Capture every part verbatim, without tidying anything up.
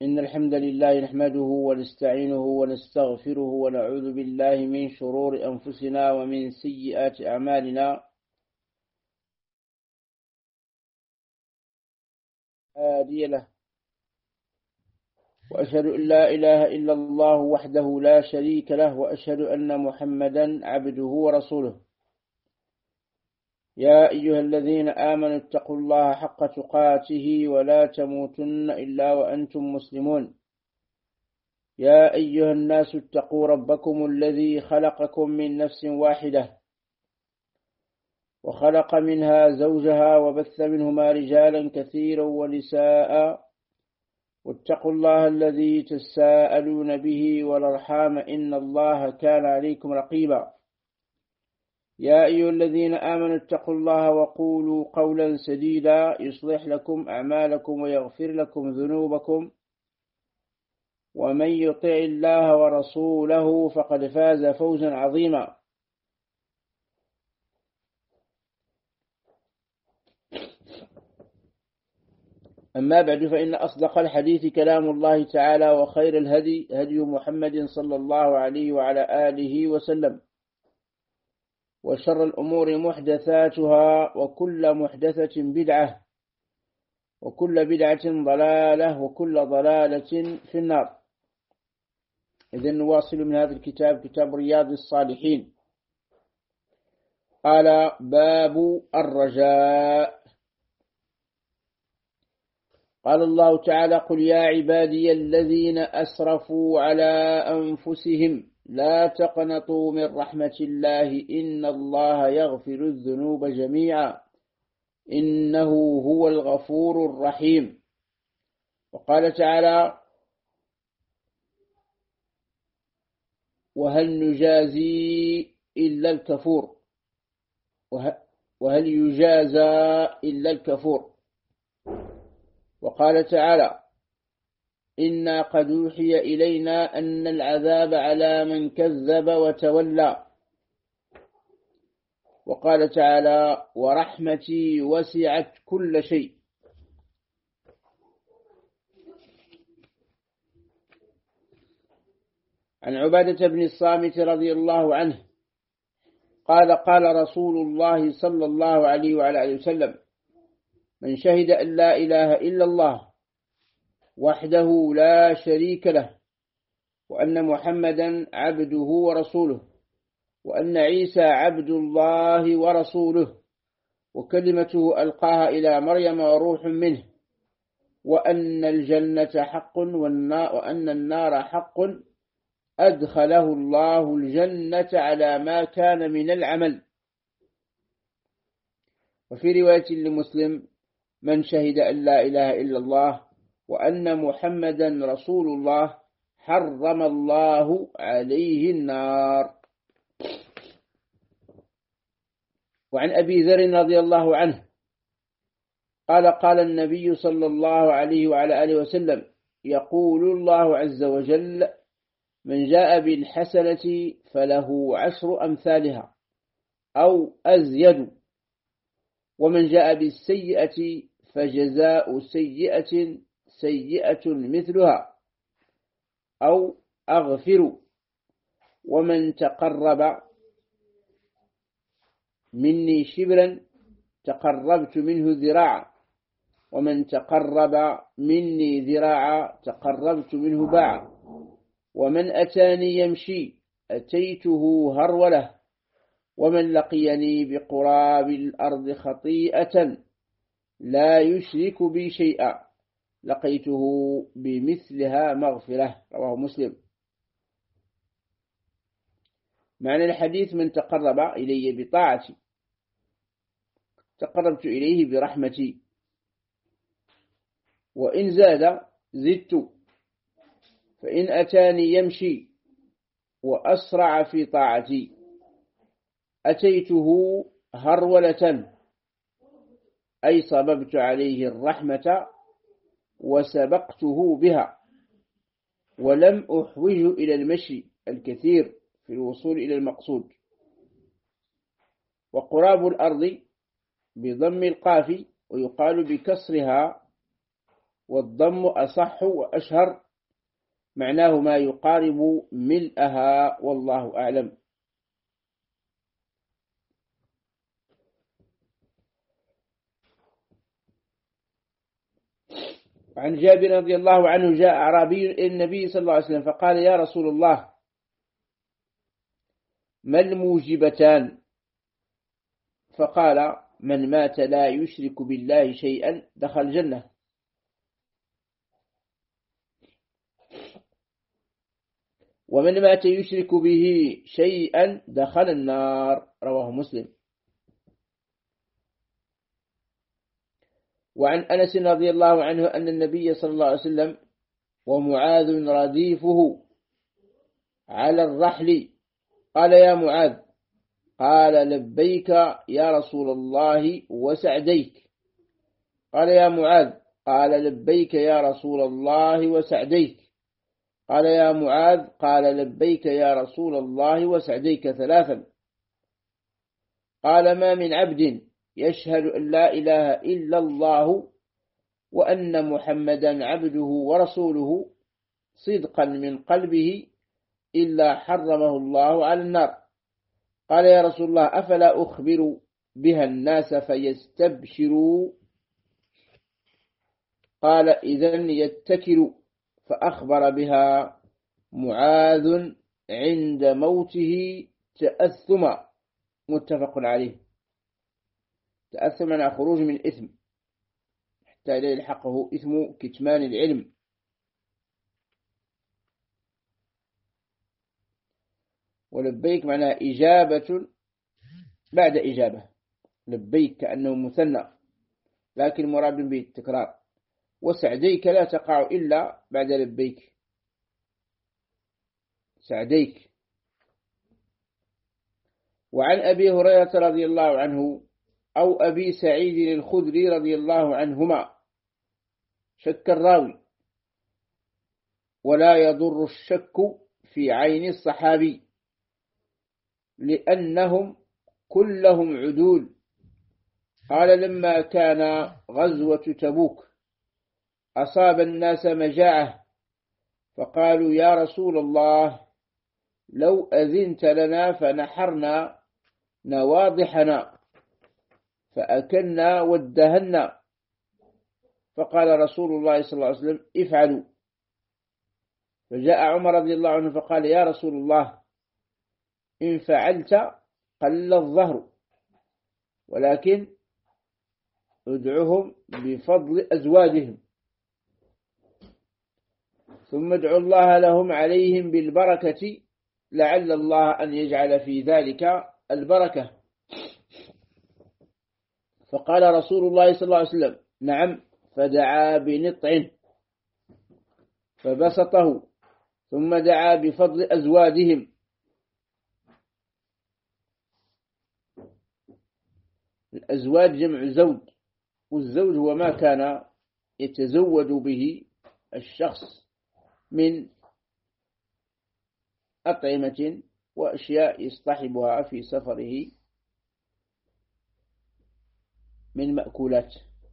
إن الحمد لله نحمده ونستعينه ونستغفره ونعوذ بالله من شرور أنفسنا ومن سيئات أعمالنا. هادي له، وأشهد أن لا إله إلا الله وحده لا شريك له، وأشهد أن محمدا عبده ورسوله. يا أيها الذين آمنوا اتقوا الله حق تقاته ولا تموتن إلا وأنتم مسلمون. يا أيها الناس اتقوا ربكم الذي خلقكم من نفس واحدة وخلق منها زوجها وبث منهما رجالا كثيرا ونساء، واتقوا الله الذي تساءلون به والأرحام إن الله كان عليكم رقيبا. يا أيها الذين آمنوا اتقوا الله وقولوا قولا سديدا يصلح لكم أعمالكم ويغفر لكم ذنوبكم، ومن يطع الله ورسوله فقد فاز فوزا عظيما. أما بعد، فإن أصدق الحديث كلام الله تعالى، وخير الهدي هدي محمد صلى الله عليه وعلى آله وسلم، وشر الأمور محدثاتها، وكل محدثة بدعة، وكل بدعة ضلالة، وكل ضلالة في النار. إذن نواصل من هذا الكتاب، كتاب رياض الصالحين. قال: باب الرجاء. قال الله تعالى: قل يا عبادي الذين أسرفوا على أنفسهم لا تقنطوا من رحمة الله إن الله يغفر الذنوب جميعا إنه هو الغفور الرحيم. وقال تعالى: وهل نجازي إلا الكفور وهل يجازى إلا الكفور. وقال تعالى: إنا قد أوحي إلينا أن العذاب على من كذب وتولى. وقال تعالى: ورحمتي وسعت كل شيء. عن عبادة بن الصامت رضي الله عنه قال: قال رسول الله صلى الله عليه وعلى آله وسلم: من شهد أن لا إله إلا الله وحده لا شريك له، وأن محمدا عبده ورسوله، وأن عيسى عبد الله ورسوله، وكلمته ألقاها إلى مريم وروح منه، وأن الجنة حق وأن النار حق، أدخله الله الجنة على ما كان من العمل. وفي رواية لمسلم: من شهد أن لا إله إلا الله وأن محمدا رسول الله حرم الله عليه النار. وعن أبي ذر رضي الله عنه قال: قال النبي صلى الله عليه وعلى آله وسلم: يقول الله عز وجل: من جاء بالحسنة فله عشر أمثالها أو أزيد، ومن جاء بالسيئة فجزاء سيئة سيئة مثلها أو أغفر، ومن تقرب مني شبرا تقربت منه ذراعا، ومن تقرب مني ذراعا تقربت منه باعا، ومن أتاني يمشي أتيته هرولة، ومن لقيني بقراب الأرض خطيئة لا يشرك بي شيئا لقيته بمثلها مغفرة. رواه مسلم. معنى الحديث: من تقرب إلي بطاعتي تقربت إليه برحمتي، وإن زاد زدت، فإن أتاني يمشي وأسرع في طاعتي أتيته هرولة، أي صببت عليه الرحمة وسبقته بها، ولم أحوجه إلى المشي الكثير في الوصول إلى المقصود. وقراب الأرض بضم القاف، ويقال بكسرها والضم أصح وأشهر، معناه ما يقارب ملئها، والله أعلم. عن جابر رضي الله عنه جاء أعرابي إلى النبي صلى الله عليه وسلم فقال: يا رسول الله، ما الموجبتان؟ فقال: من مات لا يشرك بالله شيئا دخل الجنة، ومن مات يشرك به شيئا دخل النار. رواه مسلم. وعن أنس رضي الله عنه أن النبي صلى الله عليه وسلم ومعاذ رديفه على الرحل قال: يا معاذ. قال: لبيك يا رسول الله وسعديك. قال: يا معاذ. قال: لبيك يا رسول الله وسعديك. قال: يا معاذ. قال: لبيك يا رسول الله وسعديك ثلاثا. قال: ما من عبد يشهد أن لا إله إلا الله وأن محمدا عبده ورسوله صدقا من قلبه إلا حرمه الله على النار. قال: يا رسول الله، أفلا أخبر بها الناس فيستبشروا؟ قال: إذن يتكل. فأخبر بها معاذ عند موته تأثما. متفق عليه. تأثم عن خروج من الإثم حتى لا يلحقه إثم كتمان العلم. ولبيك معناها إجابة بعد إجابة، لبيك كأنه مثنى لكن مراد به التكرار. وسعديك لا تقع إلا بعد لبيك، سعديك. وعن أبي هريرة رضي الله عنه أو أبي سعيد الخدري رضي الله عنهما، شك الراوي، ولا يضر الشك في عين الصحابي لأنهم كلهم عدول. قال: لما كان غزوة تبوك أصاب الناس مجاعة، فقالوا: يا رسول الله، لو أذنت لنا فنحرنا نواضحنا فأكلنا وادهنا. فقال رسول الله صلى الله عليه وسلم: افعلوا. فجاء عمر رضي الله عنه فقال: يا رسول الله، إن فعلت قل الظهر، ولكن ادعهم بفضل أزواجهم، ثم ادعوا الله لهم عليهم بالبركة، لعل الله أن يجعل في ذلك البركة. فقال رسول الله صلى الله عليه وسلم: نعم. فدعا بنطع فبسطه، ثم دعا بفضل أزواجهم. الأزواج جمع زوج، والزوج هو ما كان يتزود به الشخص من أطعمة وأشياء يصطحبها في سفره من مأكولات.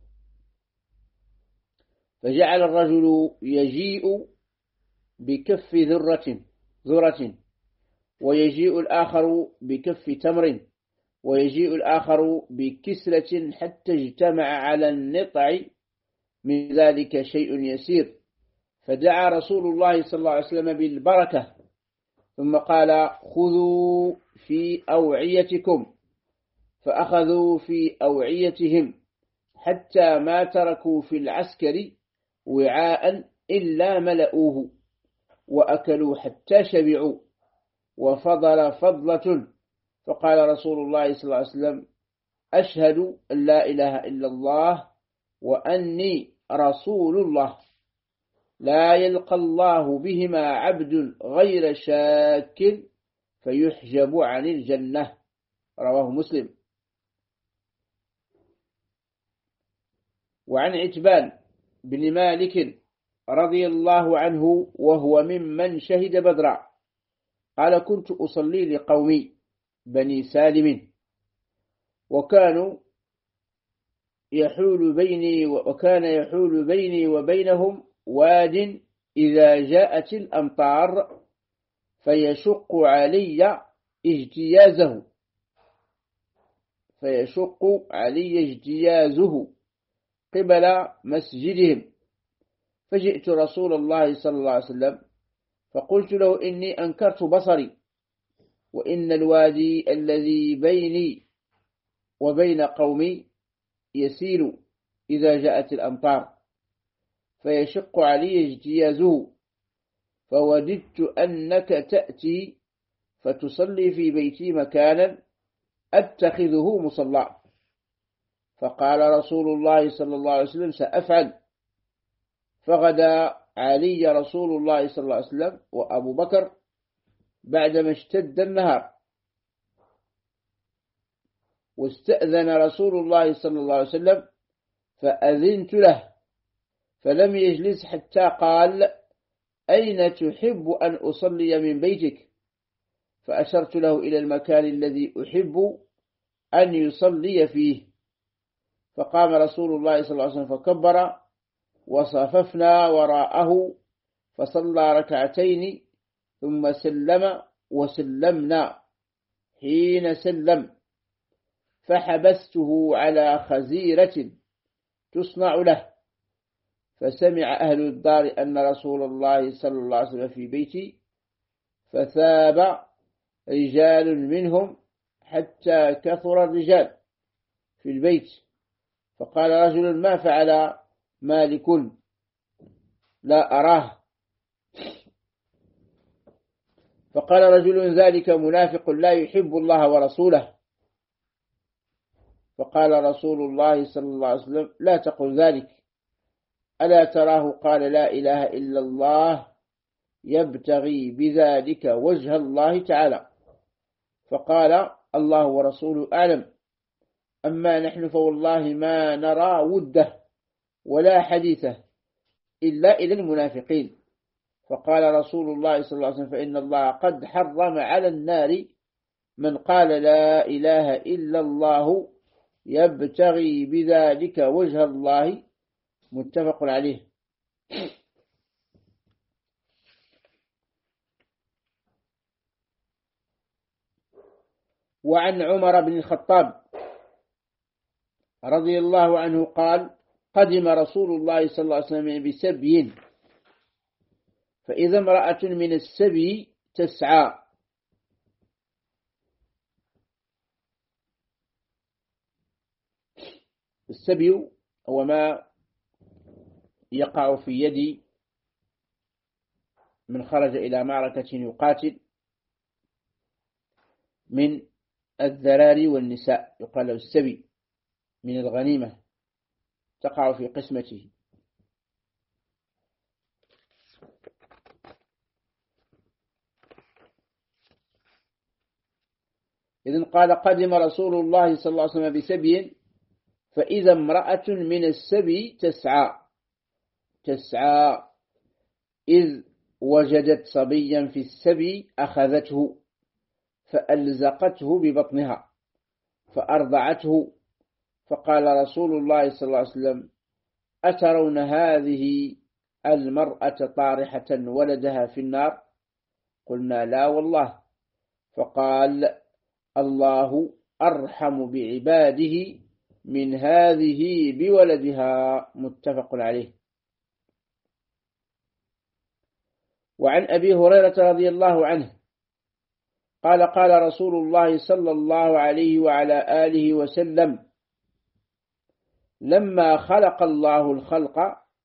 فجعل الرجل يجيء بكف ذرة ذرة، ويجيء الآخر بكف تمر، ويجيء الآخر بكسلة، حتى اجتمع على النطع من ذلك شيء يسير. فدعا رسول الله صلى الله عليه وسلم بالبركة، ثم قال: خذوا في أوعيتكم. فأخذوا في أوعيتهم حتى ما تركوا في العسكر وعاء إلا ملؤوه، وأكلوا حتى شبعوا، وفضل فضلة. فقال رسول الله صلى الله عليه وسلم: أشهد أن لا إله إلا الله وأني رسول الله، لا يلقى الله بهما عبد غير شاك فيحجب عن الجنة. رواه مسلم. وعن عتبان بن مالك رضي الله عنه وهو ممن شهد بدرا قال: كنت أصلي لقومي بني سالم، وكانوا يحول بيني وكان يحول بيني وبينهم واد إذا جاءت الأمطار فيشق علي اجتيازه فيشق علي اجتيازه قبل مسجدهم. فجئت رسول الله صلى الله عليه وسلم فقلت له إني أنكرت بصري، وإن الوادي الذي بيني وبين قومي يسيل إذا جاءت الأمطار فيشق علي اجتيازه، فوددت أنك تأتي فتصلي في بيتي مكانا أتخذه مصلى. فقال رسول الله صلى الله عليه وسلم سأفعل. فغدا علي رسول الله صلى الله عليه وسلم وأبو بكر بعدما اشتد النهار، واستأذن رسول الله صلى الله عليه وسلم فأذنت له، فلم يجلس حتى قال أين تحب أن أصلي من بيتك؟ فأشرت له إلى المكان الذي أحب أن يصلي فيه. فقام رسول الله صلى الله عليه وسلم فكبر، وصففنا وراءه فصلى ركعتين ثم سلم وسلمنا. حين سلم فحبسته على خزيرة تصنع له، فسمع أهل الدار أن رسول الله صلى الله عليه وسلم في بيتي، فثاب رجال منهم حتى كثر الرجال في البيت. فقال رجل ما فعل مالك؟ لا أراه. فقال رجل ذلك منافق لا يحب الله ورسوله. فقال رسول الله صلى الله عليه وسلم لا تقل ذلك، ألا تراه قال لا إله إلا الله يبتغي بذلك وجه الله تعالى؟ فقال الله ورسوله أعلم، أما نحن فوالله ما نرى وده ولا حديثه إلا إلى المنافقين. فقال رسول الله صلى الله عليه وسلم فإن الله قد حرم على النار من قال لا إله إلا الله يبتغي بذلك وجه الله، متفق عليه. وعن عمر بن الخطاب رضي الله عنه قال قدم رسول الله صلى الله عليه وسلم بسبي، فإذا امرأة من السبي تسعى السبي هو ما يقع في يد من خرج إلى معركة يقاتل من الذراري والنساء، يقال له السبي من الغنيمة تقع في قسمته. إذن قال قدم رسول الله صلى الله عليه وسلم بسبي، فإذا امرأة من السبي تسعى تسعى إذ وجدت صبيا في السبي أخذته فألزقته ببطنها فأرضعته. فقال رسول الله صلى الله عليه وسلم أترون هذه المرأة طارحة ولدها في النار؟ قلنا لا والله. فقال الله أرحم بعباده من هذه بولدها، متفق عليه. وعن أبي هريرة رضي الله عنه قال قال رسول الله صلى الله عليه وعلى آله وسلم لما خلق الله الخلق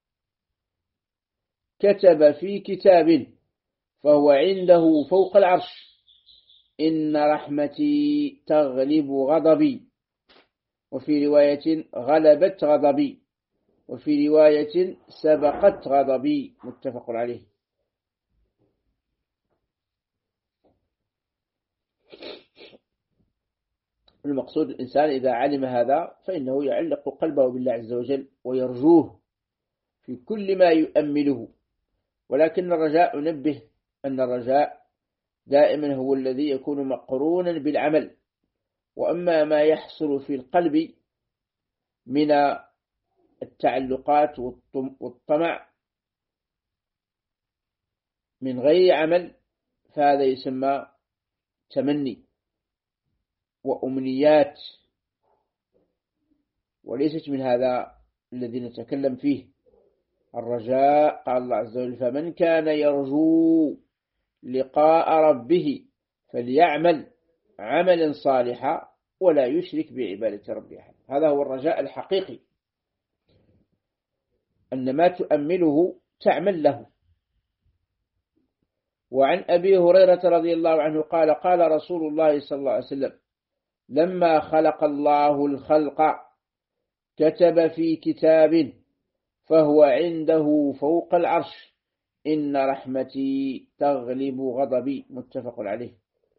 كتب في كتاب فهو عنده فوق العرش إن رحمتي تغلب غضبي، وفي رواية غلبت غضبي، وفي رواية سبقت غضبي، متفق عليه. المقصود الإنسان إذا علم هذا فإنه يعلق قلبه بالله عز وجل ويرجوه في كل ما يؤمله، ولكن الرجاء ننبه أن الرجاء دائما هو الذي يكون مقرونا بالعمل، وأما ما يحصل في القلب من التعلقات والطمع من غير عمل، فهذا يسمى تمني وأمنيات، وليست من هذا الذي نتكلم فيه. الرجاء قال الله عز وجل: فمن كان يرجو لقاء ربه فليعمل عملا صالحا ولا يشرك بعبادة ربه أحد. هذا هو الرجاء الحقيقي، أن ما تؤمله تعمل له. وعن أبي هريرة رضي الله عنه قال: قال رسول الله صلى الله عليه وسلم: لما خلق الله الخلق كتب في كتاب فهو عنده فوق العرش: إن رحمتي تغلب غضبي. متفق عليه.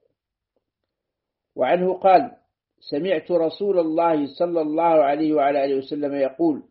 وعنه قال: سمعت رسول الله صلى الله عليه وعلى آله وسلم يقول: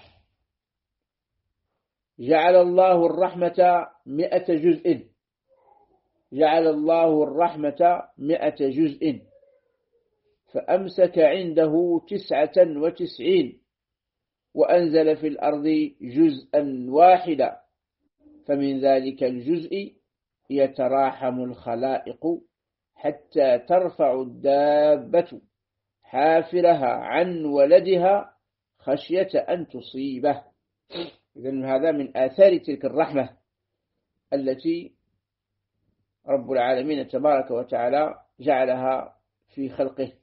جعل الله الرحمة مئة جزء جعل الله الرحمة مئة جزء فأمسك عنده تسعة وتسعين وأنزل في الأرض جزءا واحدا، فمن ذلك الجزء يتراحم الخلائق حتى ترفع الدابة حافرها عن ولدها خشية أن تصيبه. إذن هذا من آثار تلك الرحمة التي رب العالمين تبارك وتعالى جعلها في خلقه.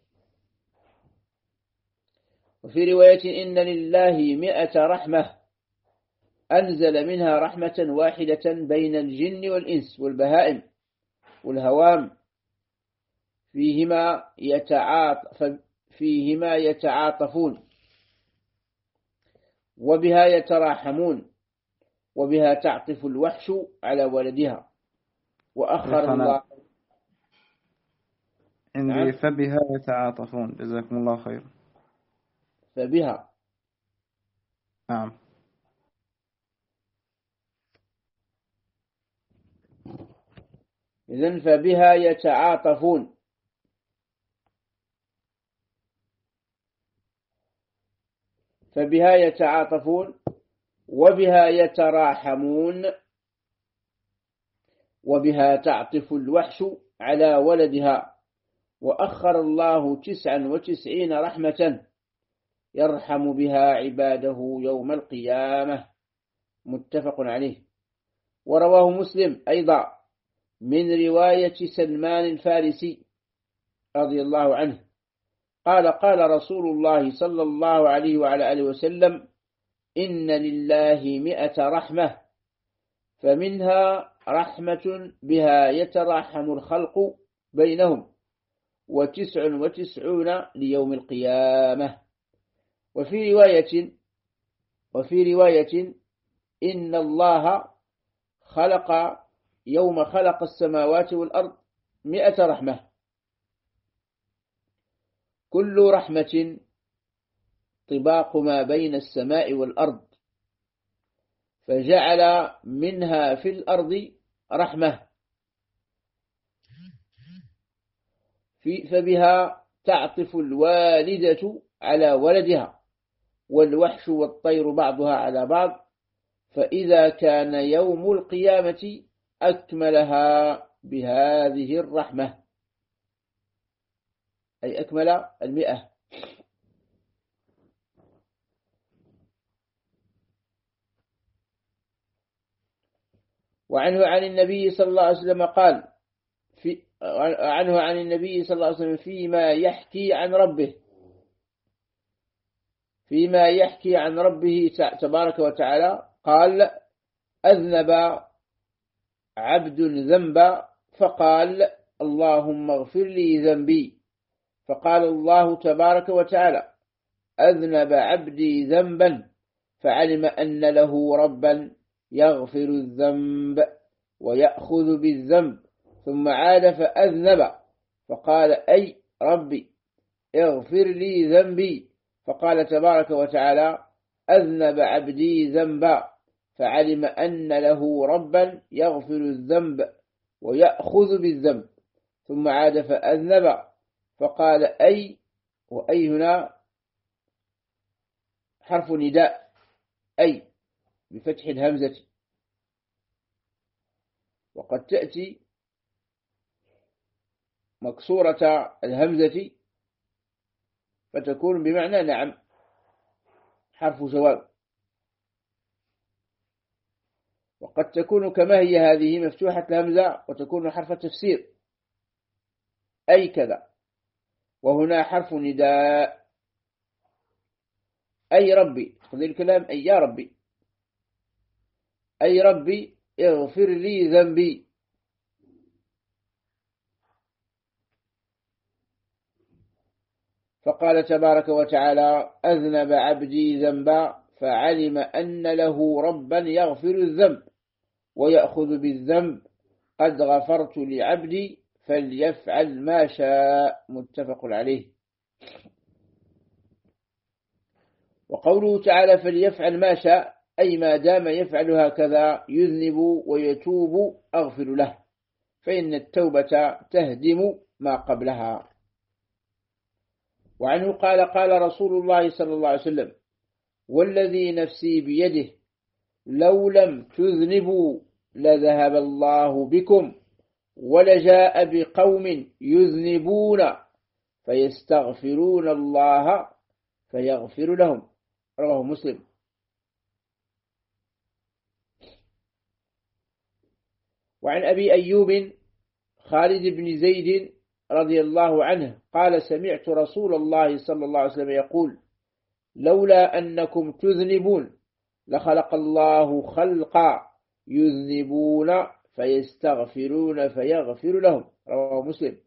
وفي رواية: إن لله مئة رحمة أنزل منها رحمة واحدة بين الجن والإنس والبهائم والهوام فيهما يتعاطف فيهما يتعاطفون وبها يتراحمون وبها تعطف الوحش على ولدها. وأخر الله عندي نعم. فبها يتعاطفون. جزاكم الله خير. فبها نعم. إذن فبها يتعاطفون، فبها يتعاطفون وبها يتراحمون وبها تعطف الوحش على ولدها. وأخر الله تسعا وتسعين رحمة يرحم بها عباده يوم القيامة. متفق عليه. ورواه مسلم أيضا من رواية سلمان الفارسي رضي الله عنه قال: قال رسول الله صلى الله عليه وعلى آله وسلم: إن لله مئة رحمة فمنها رحمة بها يتراحم الخلق بينهم وتسع وتسعون ليوم القيامة. وفي رواية وفي رواية إن الله خلق يوم خلق السماوات والأرض مئة رحمة، كل رحمة طباق ما بين السماء والأرض، فجعل منها في الأرض رحمة فبها تعطف الوالدة على ولدها والوحش والطير بعضها على بعض، فإذا كان يوم القيامة أكملها بهذه الرحمة، أي أكمل المئة. وعنه عن النبي صلى الله عليه وسلم قال في عنه عن النبي صلى الله عليه وسلم فيما يحكي عن ربه فيما يحكي عن ربه تبارك وتعالى قال: أذنب عبد ذنبا فقال: اللهم اغفر لي ذنبي، فقال الله تبارك وتعالى: أذنب عبدي ذنبا، فعلم أن له ربا يغفر الذنب ويأخذ بالذنب، ثم عاد فأذنب فقال: أي ربي اغفر لي ذنبي، فقال تبارك وتعالى: أذنب عبدي ذنبا، فعلم أن له ربا يغفر الذنب ويأخذ بالذنب، ثم عاد فأذنب فقال: أي وأي هنا حرف نداء أي بفتح الهمزة، وقد تأتي مكسورة الهمزة فتكون بمعنى نعم حرف جواب، وقد تكون كما هي هذه مفتوحة الهمزة وتكون حرف تفسير أي كذا، وهنا حرف نداء أي ربي، خذ الكلام أي يا ربي، أي ربي اغفر لي ذنبي. فقال تبارك وتعالى أذنب عبدي ذنبا فعلم أن له ربا يغفر الذنب ويأخذ بالذنب قد غفرت لعبدي فليفعل ما شاء، متفق عليه. وقوله تعالى فليفعل ما شاء أي ما دام يفعل هكذا يذنب ويتوب أغفر له، فإن التوبة تهدم ما قبلها. وعنه قال قال رسول الله صلى الله عليه وسلم والذي نفسي بيده لو لم تذنبوا لذهب الله بكم ولجاء بقوم يذنبون فيستغفرون الله فيغفر لهم، رواه مسلم. وعن أبي أيوب خالد بن زيد رضي الله عنه قال سمعت رسول الله صلى الله عليه وسلم يقول لولا أنكم تذنبون لخلق الله خلقا يذنبون فيستغفرون فيغفر لهم، رواه مسلم.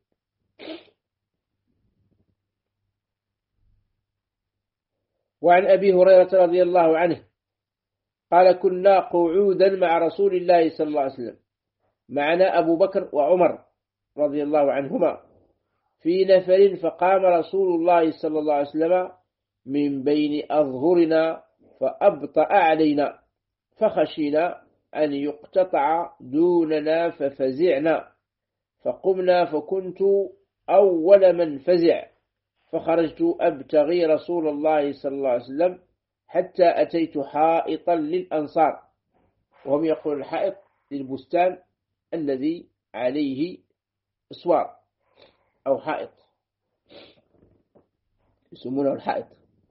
وعن أبي هريرة رضي الله عنه قال كنا قعودا مع رسول الله صلى الله عليه وسلم، معنا أبو بكر وعمر رضي الله عنهما في نفر، فقام رسول الله صلى الله عليه وسلم من بين أظهرنا فأبطأ علينا فخشينا أن يقتطع دوننا ففزعنا، فقمنا فكنت أول من فزع، فخرجت أبتغي رسول الله صلى الله عليه وسلم حتى أتيت حائطا للأنصار، وهم يقول الحائط للبستان الذي عليه أسوار أو حائط يسمونه الحائط.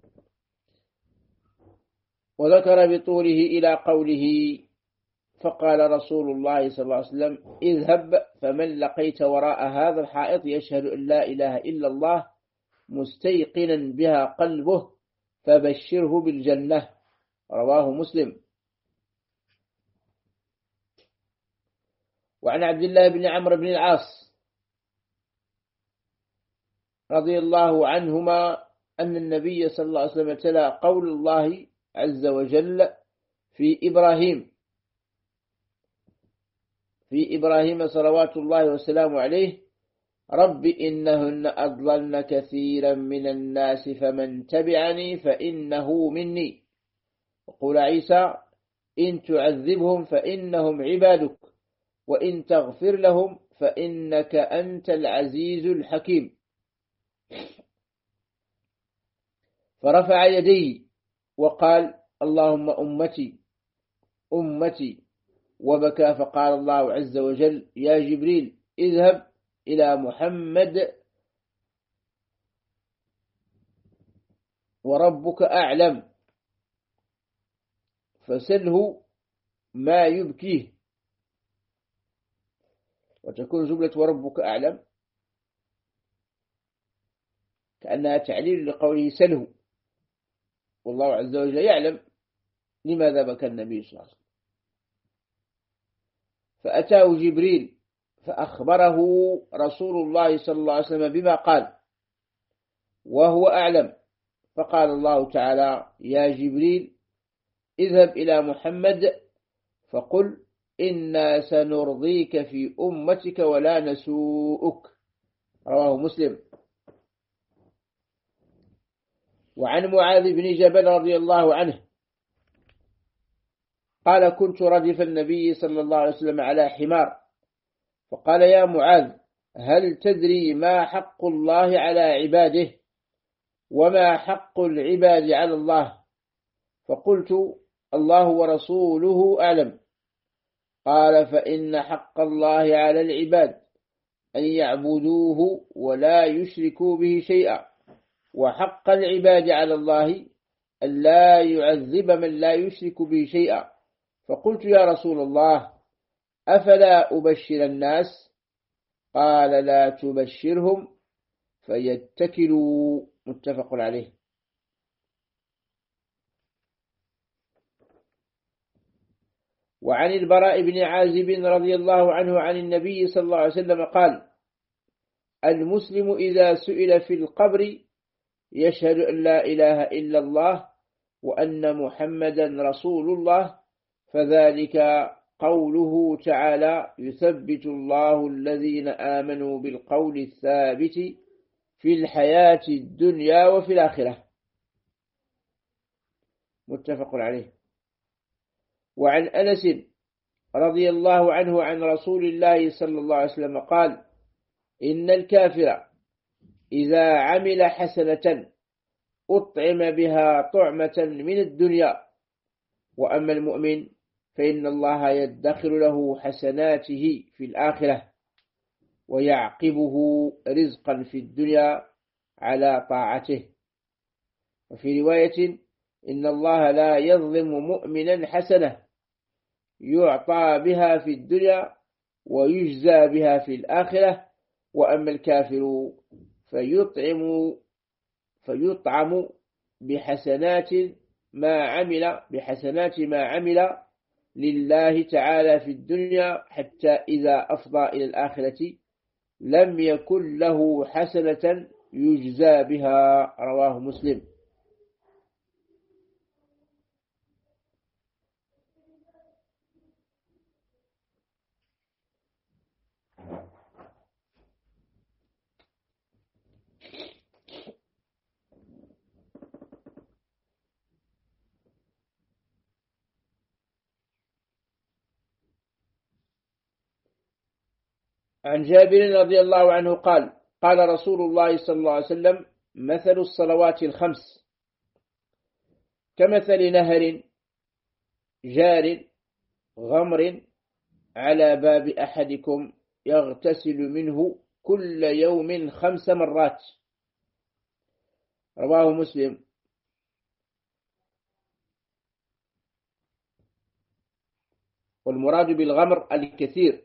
وذكر بطوله إلى قوله فقال رسول الله صلى الله عليه وسلم اذهب فمن لقيت وراء هذا الحائط يشهد أن لا إله إلا الله مستيقنا بها قلبه فبشره بالجنة، رواه مسلم. وعن عبد الله بن عمرو بن العاص رضي الله عنهما أن النبي صلى الله عليه وسلم تلا قول الله عز وجل في إبراهيم في إبراهيم صلوات الله وسلامه عليه رب إنهن أضللن كثيرا من الناس فمن تبعني فإنه مني. وقول عيسى إن تعذبهم فإنهم عبادك وإن تغفر لهم فإنك أنت العزيز الحكيم. فرفع يديه وقال اللهم أمتي أمتي وبكى، فقال الله عز وجل يا جبريل اذهب إلى محمد وربك أعلم فسله ما يبكيه. وتكون جملة وربك أعلم كأنها تعليل لقوله سله، والله عز وجل يعلم لماذا بكى النبي صلى الله عليه وسلم. فأتاه جبريل فأخبره رسول الله صلى الله عليه وسلم بما قال وهو أعلم، فقال الله تعالى يا جبريل اذهب إلى محمد فقل إنا سنرضيك في أمتك ولا نسوءك، رواه مسلم. وعن معاذ بن جبل رضي الله عنه قال كنت ردف النبي صلى الله عليه وسلم على حمار، فقال يا معاذ هل تدري ما حق الله على عباده وما حق العباد على الله؟ فقلت الله ورسوله أعلم. قال فإن حق الله على العباد أن يعبدوه ولا يشركوا به شيئا، وحق العباد على الله أن لا يعذب من لا يشرك به شيئا. فقلت يا رسول الله أفلا أبشر الناس؟ قال لا تبشرهم فيتكلوا. متفق عليه. وعن البراء بن عازب رضي الله عنه عن النبي صلى الله عليه وسلم قال: المسلم إذا سئل في القبر يشهد أن لا إله إلا الله وأن محمدا رسول الله، فذلك قوله تعالى: يثبت الله الذين آمنوا بالقول الثابت في الحياة الدنيا وفي الآخرة. متفق عليه. وعن أنس رضي الله عنه عن رسول الله صلى الله عليه وسلم قال: إن الكافر إذا عمل حسنة أطعم بها طعمة من الدنيا، وأما المؤمن فإن الله يدخر له حسناته في الآخرة ويعقبه رزقا في الدنيا على طاعته. وفي رواية: إن الله لا يظلم مؤمنا حسنة يعطى بها في الدنيا ويجزى بها في الآخرة، وأما الكافر فيطعم فيطعم بحسنات ما عمل بحسنات ما عمل لله تعالى في الدنيا، حتى إذا أفضى إلى الآخرة لم يكن له حسنة يجزى بها. رواه مسلم. عن جابر رضي الله عنه قال: قال رسول الله صلى الله عليه وسلم: مثل الصلوات الخمس كمثل نهر جار غمر على باب أحدكم يغتسل منه كل يوم خمس مرات. رواه مسلم. والمراد بالغمر الكثير.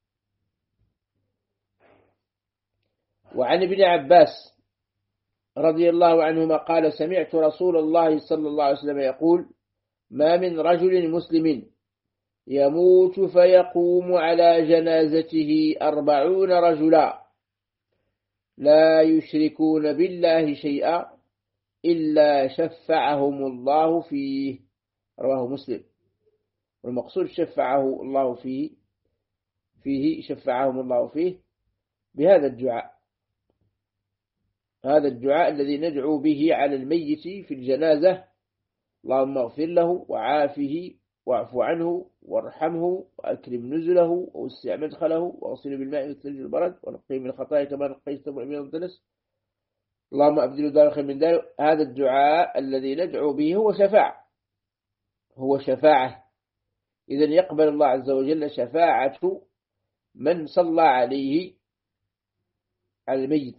وعن ابن عباس رضي الله عنهما قال: سمعت رسول الله صلى الله عليه وسلم يقول: ما من رجل مسلم يموت فيقوم على جنازته أربعون رجلا لا يشركون بالله شيئا إلا شفعهم الله فيه. رواه مسلم. والمقصود شفعه الله فيه فيه شفعهم الله فيه بهذا الدعاء، هذا الدعاء الذي ندعو به على الميت في الجنازة: اللهم اغفر له وعافه واعف عنه وارحمه وأكرم نزله ووسع مدخله واغسله بالماء والثلج والبرد ونقيه من الخطايا كما نقيت من الدنس، اللهم أبدل دار خير من دار. هذا الدعاء الذي ندعو به هو شفاعة هو شفاعة إذن يقبل الله عز وجل شفاعة من صلى عليه على الميت،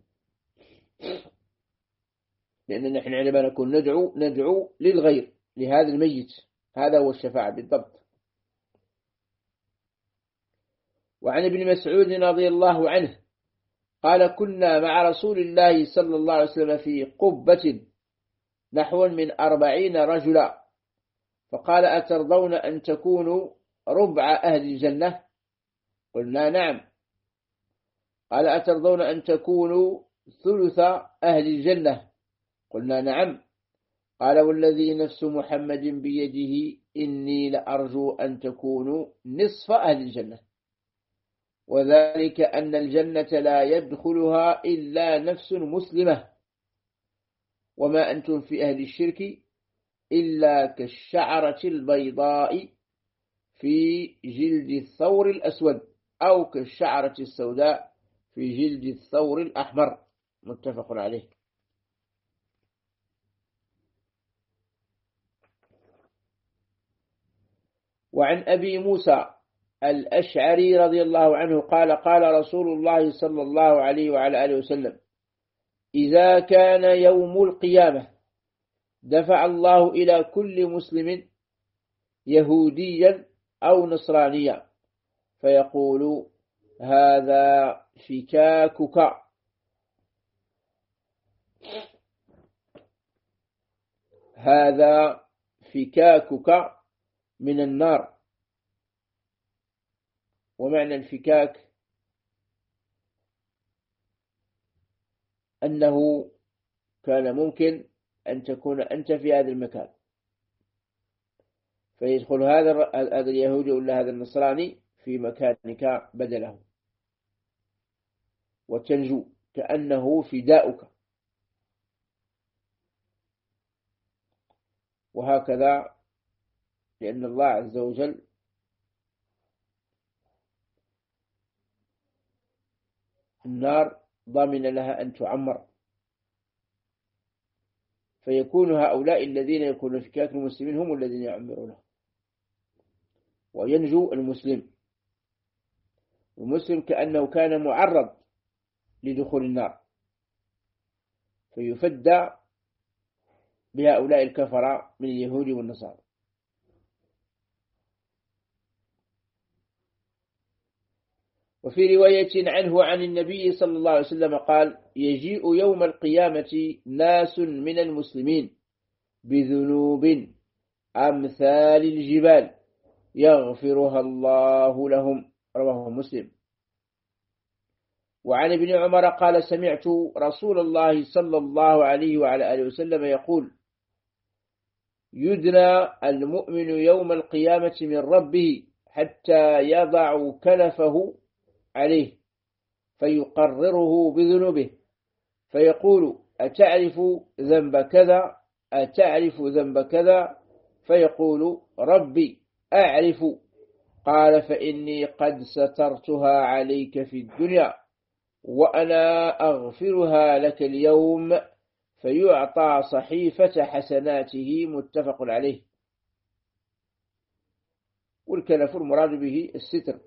لأن نحن عندما نكون ندعو ندعو للغير لهذا الميت، هذا هو الشفاعة بالضبط. وعن ابن مسعود رضي الله عنه قال: كنا مع رسول الله صلى الله عليه وسلم في قبة نحو من أربعين رجلا، فقال: أترضون أن تكونوا ربع أهل الجنة؟ قلنا: نعم. قال: أترضون أن تكونوا ثلث أهل الجنة؟ قلنا: نعم. قال: والذي نفس محمد بيده إني لأرجو أن تكونوا نصف أهل الجنة، وذلك أن الجنة لا يدخلها إلا نفس مسلمة، وما أنتم في أهل الشرك إلا كالشعرة البيضاء في جلد الثور الأسود، أو كالشعرة السوداء في جلد الثور الأحمر. متفق عليه. وعن أبي موسى الأشعري رضي الله عنه قال قال رسول الله صلى الله عليه وعلى آله وسلم إذا كان يوم القيامة دفع الله إلى كل مسلم يهوديا أو نصرانيا فيقول هذا فكاكك هذا فكاكك من النار. ومعنى الفكاك أنه كان ممكن أن تكون أنت في هذا المكان فيدخل هذا هذا اليهودي ولا هذا النصراني في مكانك بدله وتنجو كأنه فداؤك. وهكذا لأن الله عز وجل النار ضامن لها أن تعمر فيكون هؤلاء الذين يكونون في كاك المسلمين هم الذين يعمرونه وينجو المسلم. المسلم كأنه كان معرض لدخول النار فيفدى بهؤلاء الكفرة من اليهود والنصارى. وفي رواية عنه عن النبي صلى الله عليه وسلم قال يجيء يوم القيامة ناس من المسلمين بذنوب أمثال الجبال يغفرها الله لهم رواه مسلم. وعن ابن عمر قال سمعت رسول الله صلى الله عليه وعلى آله وسلم يقول يدنى المؤمن يوم القيامة من ربه حتى يضع كنفه عليه فيقرره بذنوبه فيقول أتعرف ذنب كذا أتعرف ذنب كذا فيقول ربي أعرف قال فإني قد سترتها عليك في الدنيا وأنا أغفرها لك اليوم فيعطى صحيفة حسناته متفق عليه. والكنف المراد به الستر.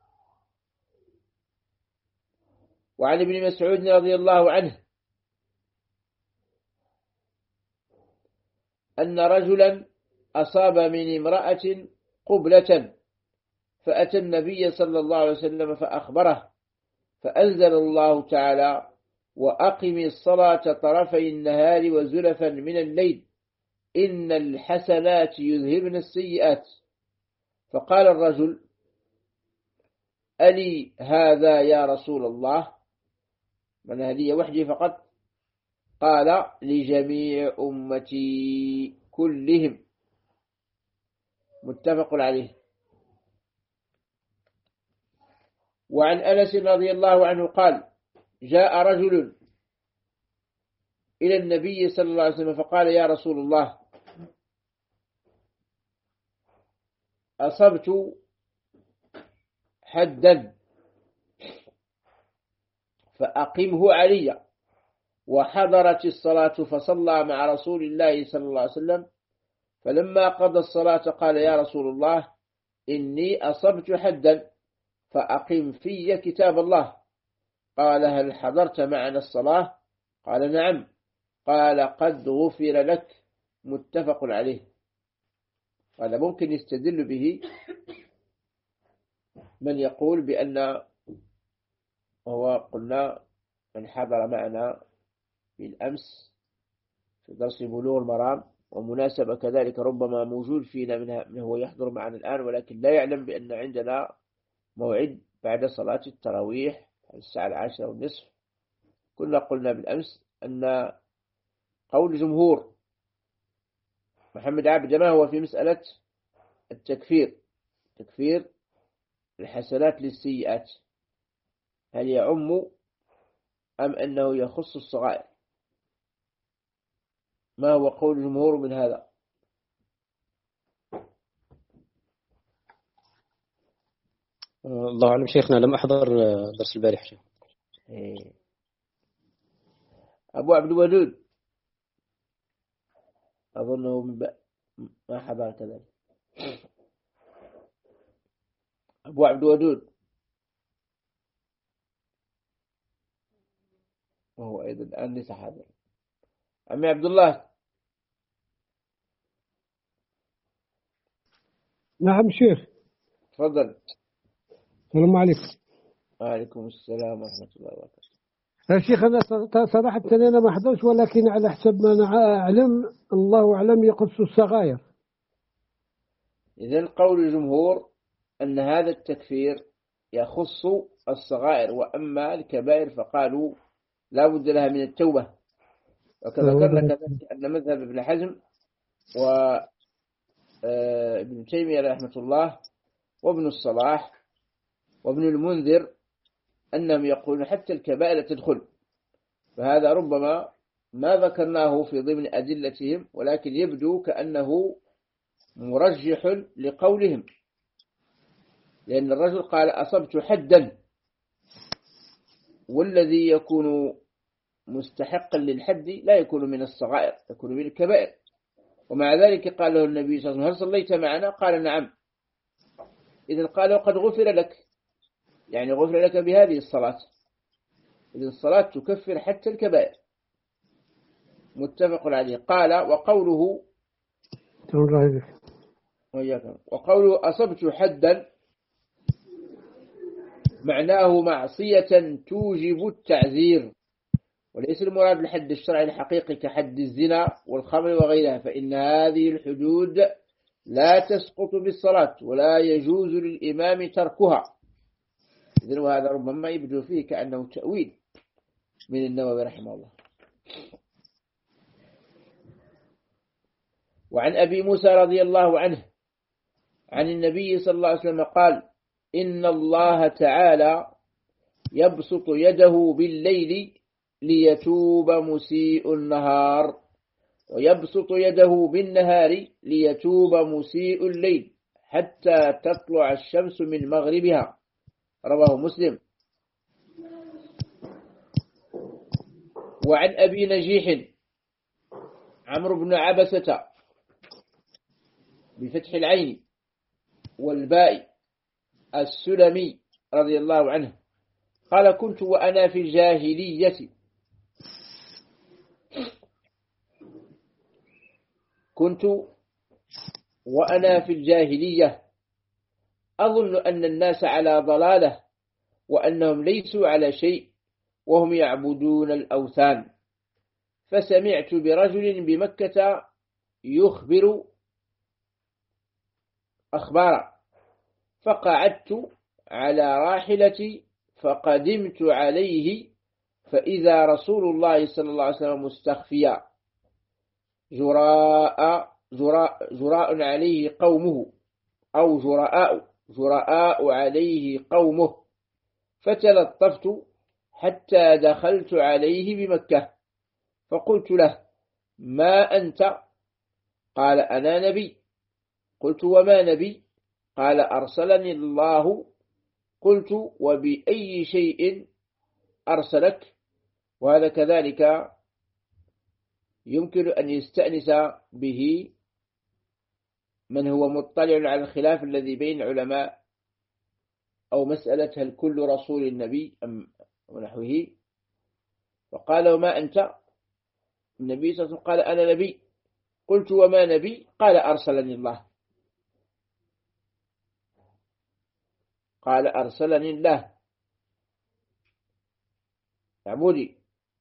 وعن ابن مسعود رضي الله عنه أن رجلا أصاب من امرأة قبلة فأتى النبي صلى الله عليه وسلم فأخبره فأنزل الله تعالى وأقم الصلاة طرفي النهار وزلفا من الليل إن الحسنات يذهبن السيئات. فقال الرجل ألي هذا يا رسول الله من هدية وحدي فقط؟ قال لجميع أمتي كلهم متفق عليه. وعن أنس رضي الله عنه قال جاء رجل إلى النبي صلى الله عليه وسلم فقال يا رسول الله أصبت حدا فأقمه علي وحضرت الصلاة فصلى مع رسول الله صلى الله عليه وسلم فلما قضى الصلاة قال يا رسول الله إني أصبت حدا فأقم في كتاب الله. قال هل حضرت معنا الصلاة؟ قال نعم. قال قد غفر لك متفق عليه. هذا ممكن يستدل به من يقول بأن هو قلنا من حضر معنا بالأمس في درس بلوغ المرام ومناسبة كذلك ربما موجود فينا منها من هو يحضر معنا الآن ولكن لا يعلم بأن عندنا موعد بعد صلاة التراويح الساعة العاشرة والنصف. كنا قلنا بالأمس أن قول جمهور محمد عبد ما هو في مسألة التكفير تكفير الحسنات للسيئات هل يعم أم أنه يخص الصغائر؟ ما هو قول الجمهور من هذا؟ الله أعلم شيخنا لم أحضر درس البارح. أبو عبد الودود أظنه ما حضر كذلك. أبو عبد الودود وهو أيضا الآن ليس حاضر. عمي عبد الله. نعم شيخ. تفضل. السلام عليكم. وعليكم السلام ورحمة الله وبركاته. يا شيخ أنا صراحة أنا ما حضرش، ولكن على حسب ما أنا أعلم الله أعلم يقص الصغائر. إذن قول الجمهور أن هذا التكفير يخص الصغائر، وأما الكبائر فقالوا لا بد لها من التوبة. وكذكرنا كذلك أن مذهب ابن حزم وابن تيمية رحمة الله وابن الصلاح وابن المنذر أنهم يقولون حتى الكبائر تدخل، فهذا ربما ما ذكرناه في ضمن أدلتهم، ولكن يبدو كأنه مرجح لقولهم، لأن الرجل قال أصبت حدا، والذي يكون مستحقا للحد لا يكون من الصغائر، يكون من الكبائر. ومع ذلك قال له النبي صلى الله عليه وسلم هل صليت معنا؟ قال نعم. إذن قال وقد غفر لك، يعني غفر لك بهذه الصلاة. إذن الصلاة تكفر حتى الكبائر، متفق عليه. قال وقوله وقوله أصبت حدا معناه معصية توجب التعزير، وليس المراد الحد الشرعي الحقيقي كحد الزنا والخمر وغيرها، فإن هذه الحدود لا تسقط بالصلاة ولا يجوز للإمام تركها. إذن وهذا ربما يبدو فيه كأنه تأويل من النووي رحمه الله. وعن أبي موسى رضي الله عنه عن النبي صلى الله عليه وسلم قال إن الله تعالى يبسط يده بالليل ليتوب مسيء النهار، ويبسط يده بالنهار ليتوب مسيء الليل حتى تطلع الشمس من مغربها، رواه مسلم. وعن أبي نجيح عمرو بن عبسة بفتح العين والباء السلمي رضي الله عنه قال كنت وأنا في الجاهلية كنت وأنا في الجاهلية أظن أن الناس على ضلالة وأنهم ليسوا على شيء وهم يعبدون الأوثان، فسمعت برجل بمكة يخبر أخبارا، فقعدت على راحلتي فقدمت عليه فإذا رسول الله صلى الله عليه وسلم مستخفيا جراء, جراء, جراء عليه قومه أو جراء جراء عليه قومه، فتلطفت حتى دخلت عليه بمكة فقلت له ما أنت؟ قال أنا نبي. قلت وما نبي؟ قال أرسلني الله. قلت وبأي شيء أرسلك؟ وهذا كذلك يمكن أن يستأنس به من هو مطلع على الخلاف الذي بين العلماء أو مسألة هل كل رسول النبي أم ونحوه. فقال وما أنت؟ النبي صلى الله عليه وسلم قال أنا نبي. قلت وما نبي؟ قال أرسلني الله. قال أرسلني الله عبودي.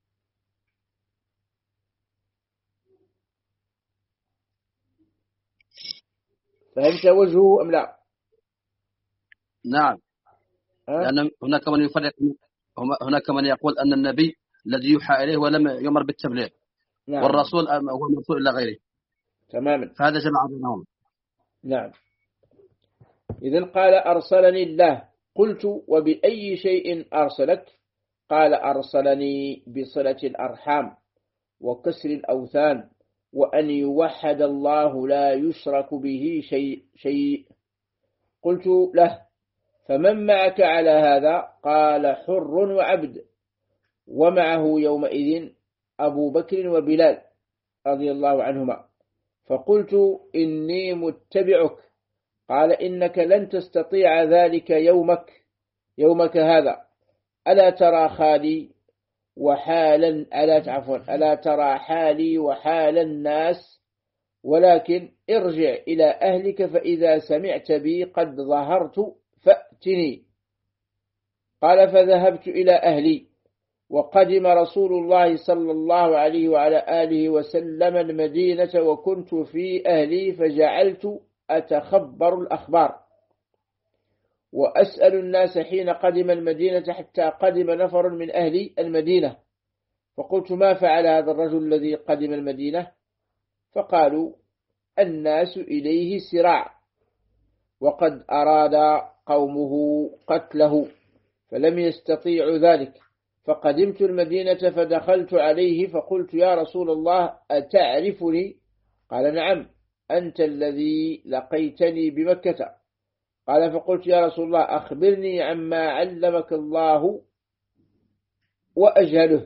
فهمت وجهه أم لا؟ نعم. لأن هناك من يفرق، هناك من يقول أن النبي الذي يوحى إليه ولم يمر بالتبليغ. نعم. والرسول هو مرسول إلى غيره تماما. فهذا جمع بينهم. نعم. إذن قال أرسلني الله. قلت وبأي شيء أرسلك؟ قال أرسلني بصلة الأرحام وكسر الأوثان وأن يوحد الله لا يشرك به شيء شيء. قلت له فمن معك على هذا؟ قال حر وعبد، ومعه يومئذ أبو بكر وبلال رضي الله عنهما. فقلت إني متبعك قال إنك لن تستطيع ذلك يومك يومك هذا، ألا ترى خالي وحالا ألا عفوا ألا ترى حالي وحال الناس، ولكن ارجع إلى أهلك فإذا سمعت بي قد ظهرت فأتني. قال فذهبت إلى أهلي، وقدم رسول الله صلى الله عليه وعلى آله وسلم المدينة وكنت في أهلي، فجعلت أتخبر الأخبار وأسأل الناس حين قدم المدينة حتى قدم نفر من أهل المدينة، فقلت ما فعل هذا الرجل الذي قدم المدينة؟ فقالوا الناس إليه سراع وقد أراد قومه قتله فلم يستطيعوا ذلك. فقدمت المدينة فدخلت عليه فقلت يا رسول الله أتعرفني؟ قال نعم، أنت الذي لقيتني بمكة. قال فقلت يا رسول الله أخبرني عما علمك الله وأجهله.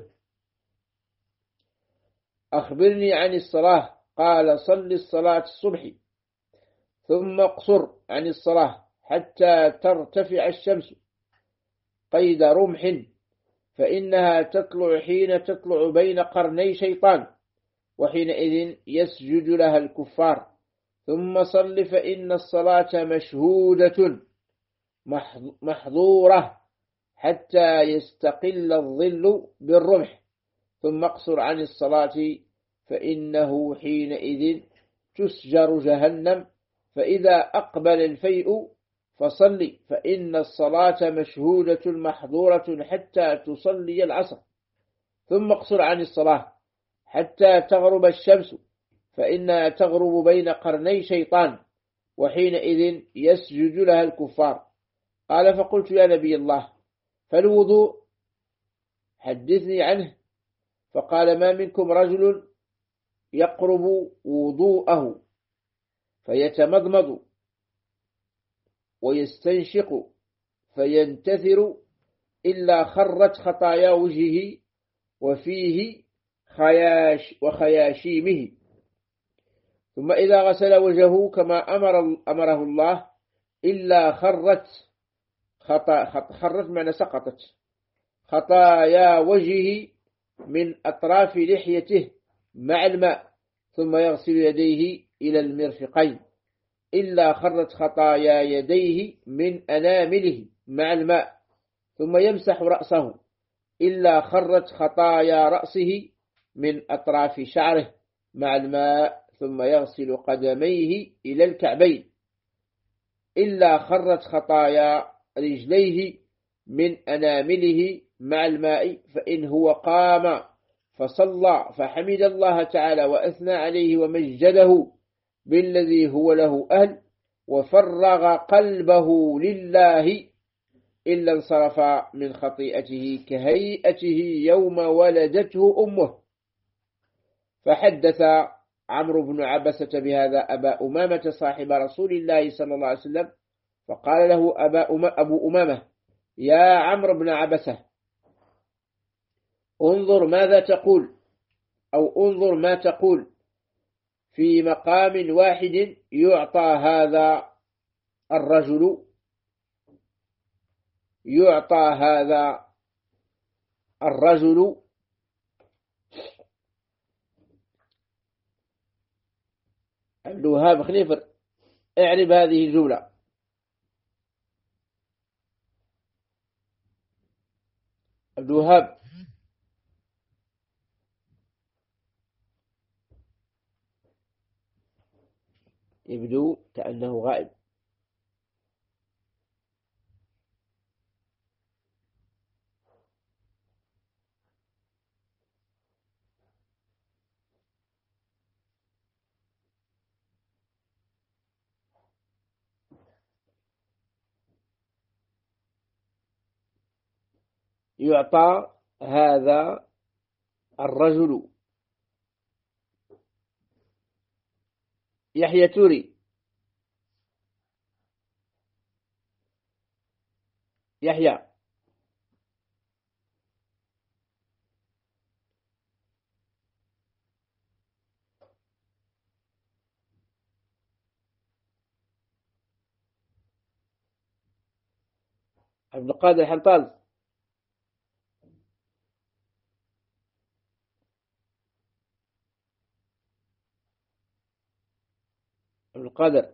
أخبرني عن الصلاة. قال صل الصلاة الصبح ثم اقصر عن الصلاة حتى ترتفع الشمس قيد رمح، فإنها تطلع حين تطلع بين قرني شيطان، وحينئذ يسجد لها الكفار. ثم صل فإن الصلاة مشهودة محظورة حتى يستقل الظل بالرمح. ثم اقصر عن الصلاة فإنه حينئذ تسجر جهنم، فإذا أقبل الفيء فصل فإن الصلاة مشهودة محظورة حتى تصلي العصر. ثم اقصر عن الصلاة حتى تغرب الشمس، فإنها تغرب بين قرني شيطان، وحينئذ يسجد لها الكفار. قال فقلت يا نبي الله فالوضوء حدثني عنه. فقال ما منكم رجل يقرب وضوءه فيتمضمض ويستنشق فينتثر إلا خرت خطايا وجهه وفيه خياش وخياشيمه، ثم إذا غسل وجهه كما أمر أمره الله إلا خرت خطا خرت معنى سقطت خطايا وجهه من أطراف لحيته مع الماء، ثم يغسل يديه إلى المرفقين إلا خرت خطايا يديه من أنامله مع الماء، ثم يمسح رأسه إلا خرت خطايا رأسه من أطراف شعره مع الماء، ثم يغسل قدميه إلى الكعبين إلا خرت خطايا رجليه من أنامله مع الماء. فإن هو قام فصلى فحمد الله تعالى وأثنى عليه ومجده بالذي هو له أهل وفرغ قلبه لله إلا انصرف من خطيئته كهيئته يوم ولدته أمه. فحدث عمرو بن عبسة بهذا أبا أمامة صاحب رسول الله صلى الله عليه وسلم، فقال له أبا أبو أمامة يا عمرو بن عبسة انظر ماذا تقول أو انظر ما تقول في مقام واحد يعطى هذا الرجل يعطى هذا الرجل عبد الوهاب خليفر اعرب هذه الجملة. عبد الوهاب يبدو كأنه غائب. يعطى هذا الرجل يحيى توري يحيى عبد القادر الحنطاز. عبد القادر.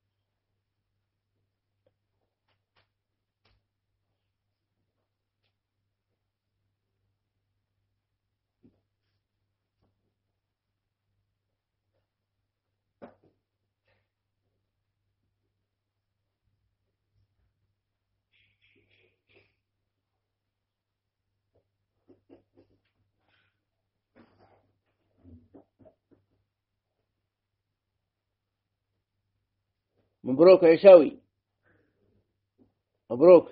مبروك عيشاوي، مبروك.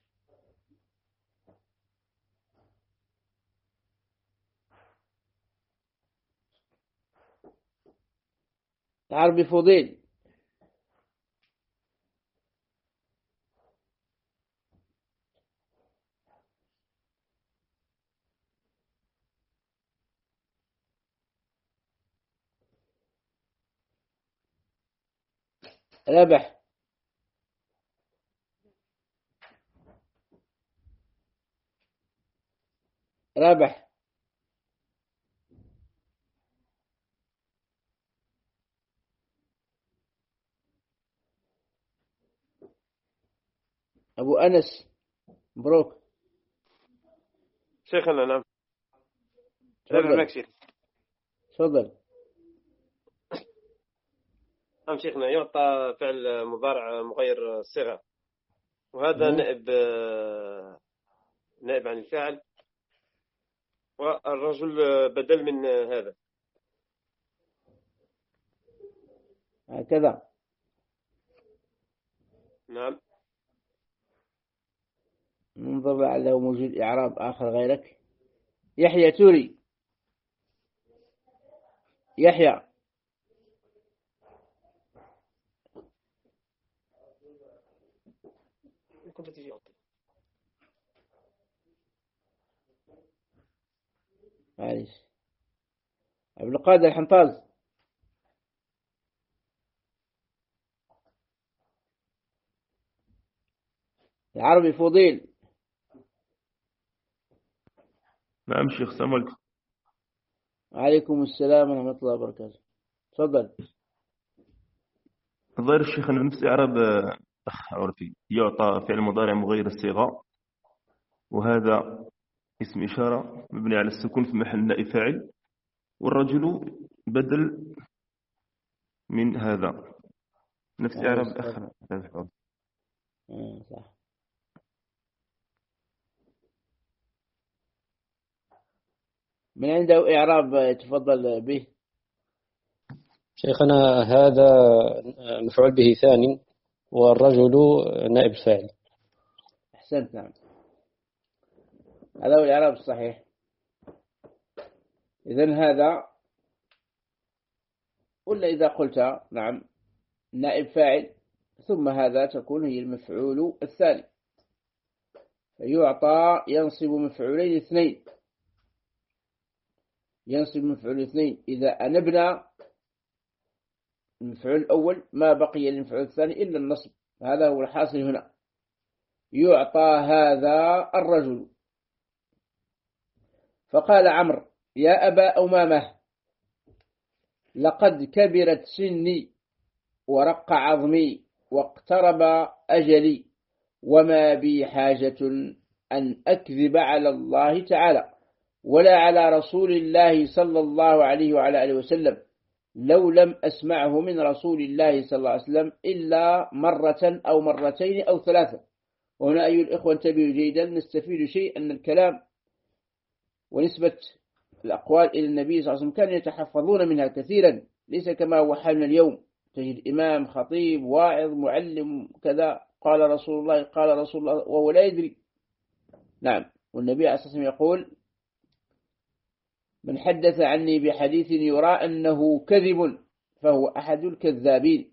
العربي فضيل. ربح. رابح. أبو أنس مبروك. شيخنا نعم. تفضل شيخ. تفضل. نعم شيخنا، يعطى فعل مضارع مغير الصيغة، وهذا نائب نائب عن الفاعل، والرجل بدل من هذا. هكذا. نعم. انظر لعله موجود إعراب آخر غيرك. يحيى توري. يحيى. معليش. عبد القادر الحنطاز. العربي فضيل. نعم شيخ، السلام عليكم. وعليكم السلام ورحمة الله وبركاته. تفضل. الظاهر الشيخ أنه نفس إعراب أخ عرفي، يعطى فعل مضارع مغير الصيغة، وهذا اسم إشارة مبني على السكون في محل نائب فاعل، والرجل بدل من هذا، نفس إعراب الأخ. صح. من عنده إعراب تفضل به شيخنا. هذا مفعول به ثاني، والرجل نائب فاعل. أحسنت. نعم، هذا هو الإعراب الصحيح. إذن هذا، ولا إذا قلت نعم نائب فاعل ثم هذا تكون هي المفعول الثاني، فيعطى ينصب مفعولين اثنين، ينصب مفعول اثنين إذا أنبنا المفعول الأول ما بقي للمفعول الثاني إلا النصب. هذا هو الحاصل هنا. يعطى هذا الرجل. فقال عمرو: يا أبا أمامة، لقد كبرت سني ورق عظمي واقترب أجلي، وما بي حاجة أن أكذب على الله تعالى ولا على رسول الله صلى الله عليه وعلى آله وسلم، لو لم أسمعه من رسول الله صلى الله عليه وسلم إلا مرة أو مرتين أو ثلاثة. وهنا أيها الإخوة انتبهوا جيدا، نستفيد شيء أن الكلام ونسبة الأقوال إلى النبي صلى الله عليه وسلم كانوا يتحفظون منها كثيرا، ليس كما هو حالنا اليوم، تجد إمام خطيب واعظ معلم كذا قال رسول الله قال رسول الله وهو لا يدري. نعم، والنبي عليه الصلاة والسلام يقول: من حدث عني بحديث يرى أنه كذب فهو أحد الكذابين.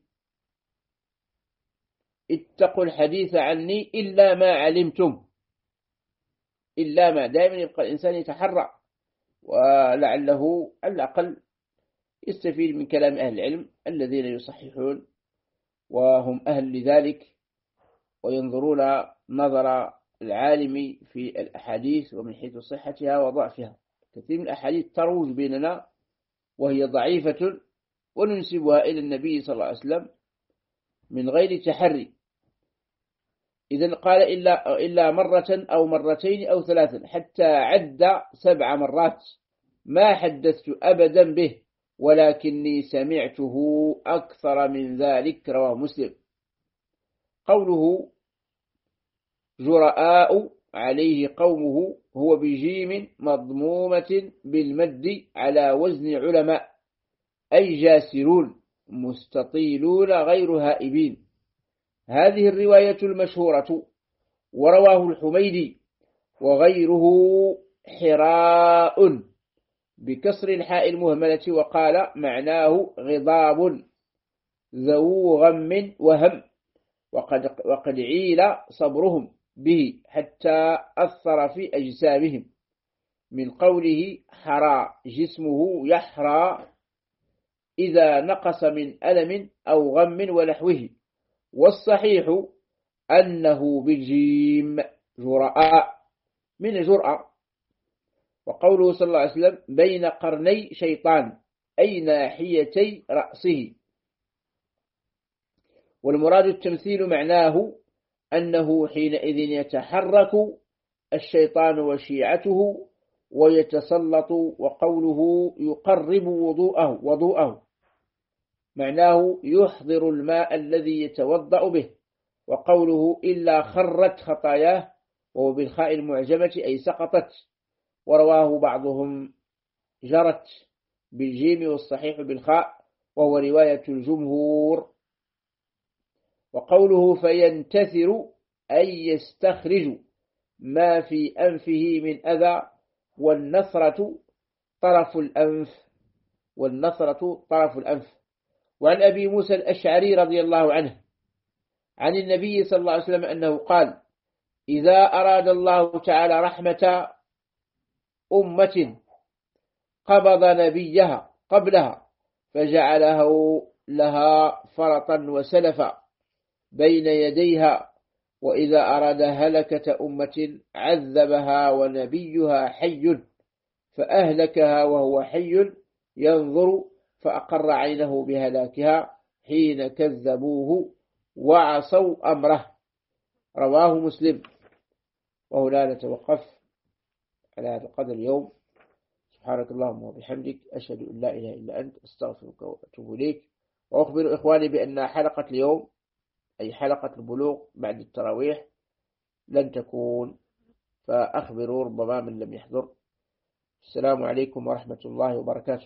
اتقوا الحديث عني إلا ما علمتم، إلا ما، دائما يبقى الإنسان يتحرى، ولعله على الأقل يستفيد من كلام أهل العلم الذين يصححون وهم أهل لذلك، وينظرون نظر العالم في الأحاديث ومن حيث صحتها وضعفها. كثير من الأحاديث تروج بيننا وهي ضعيفة وننسبها إلى النبي صلى الله عليه وسلم من غير تحري. إذن قال إلا, إلا مرة أو مرتين أو ثلاثا، حتى عد سبع مرات ما حدثت أبدا به ولكني سمعته أكثر من ذلك. رواه مسلم. قوله جرآء عليه قومه هو بجيم مضمومة بالمد على وزن علماء، أي جاسرون مستطيلون غير هائبين. هذه الرواية المشهورة، ورواه الحميدي وغيره حراء بكسر الحاء المهملة، وقال معناه غضاب ذو غم وهم، وقد, وقد عيل صبرهم به حتى أثر في أجسامهم، من قوله حرى جسمه يحرى إذا نقص من ألم أو غم ونحوه. والصحيح أنه بالجيم جرآء من جرأة. وقوله صلى الله عليه وسلم بين قرني شيطان، أي ناحيتي رأسه. والمراد التمثيل معناه أنه حينئذ يتحرك الشيطان وشيعته ويتسلط. وقوله يقرب وضوءه وضوءه معناه يحضر الماء الذي يتوضأ به. وقوله إلا خرت خطاياه وهو بالخاء المعجمة أي سقطت. ورواه بعضهم جرت بالجيم والصحيح بالخاء وهو رواية الجمهور. وقوله فينتثر أي يستخرج ما في أنفه من أذى، والنثرة طرف الأنف والنثرة طرف الأنف. وعن أبي موسى الأشعري رضي الله عنه عن النبي صلى الله عليه وسلم أنه قال إذا أراد الله تعالى رحمة أمة قبض نبيها قبلها فجعله لها فرطا وسلفا بين يديها، وإذا أراد هلكة أمة عذبها ونبيها حي فأهلكها وهو حي ينظر فأقر عينه بهلاكها حين كذبوه وعصوا أمره. رواه مسلم. وهنا نتوقف على هذا القدر اليوم. سبحانك اللهم وبحمدك أشهد أن لا إله إلا أنت أستغفرك وأتوب إليك. وأخبر إخواني بأن حلقة اليوم أي حلقة البلوغ بعد التراويح لن تكون، فأخبروا ربما من لم يحضر. السلام عليكم ورحمة الله وبركاته.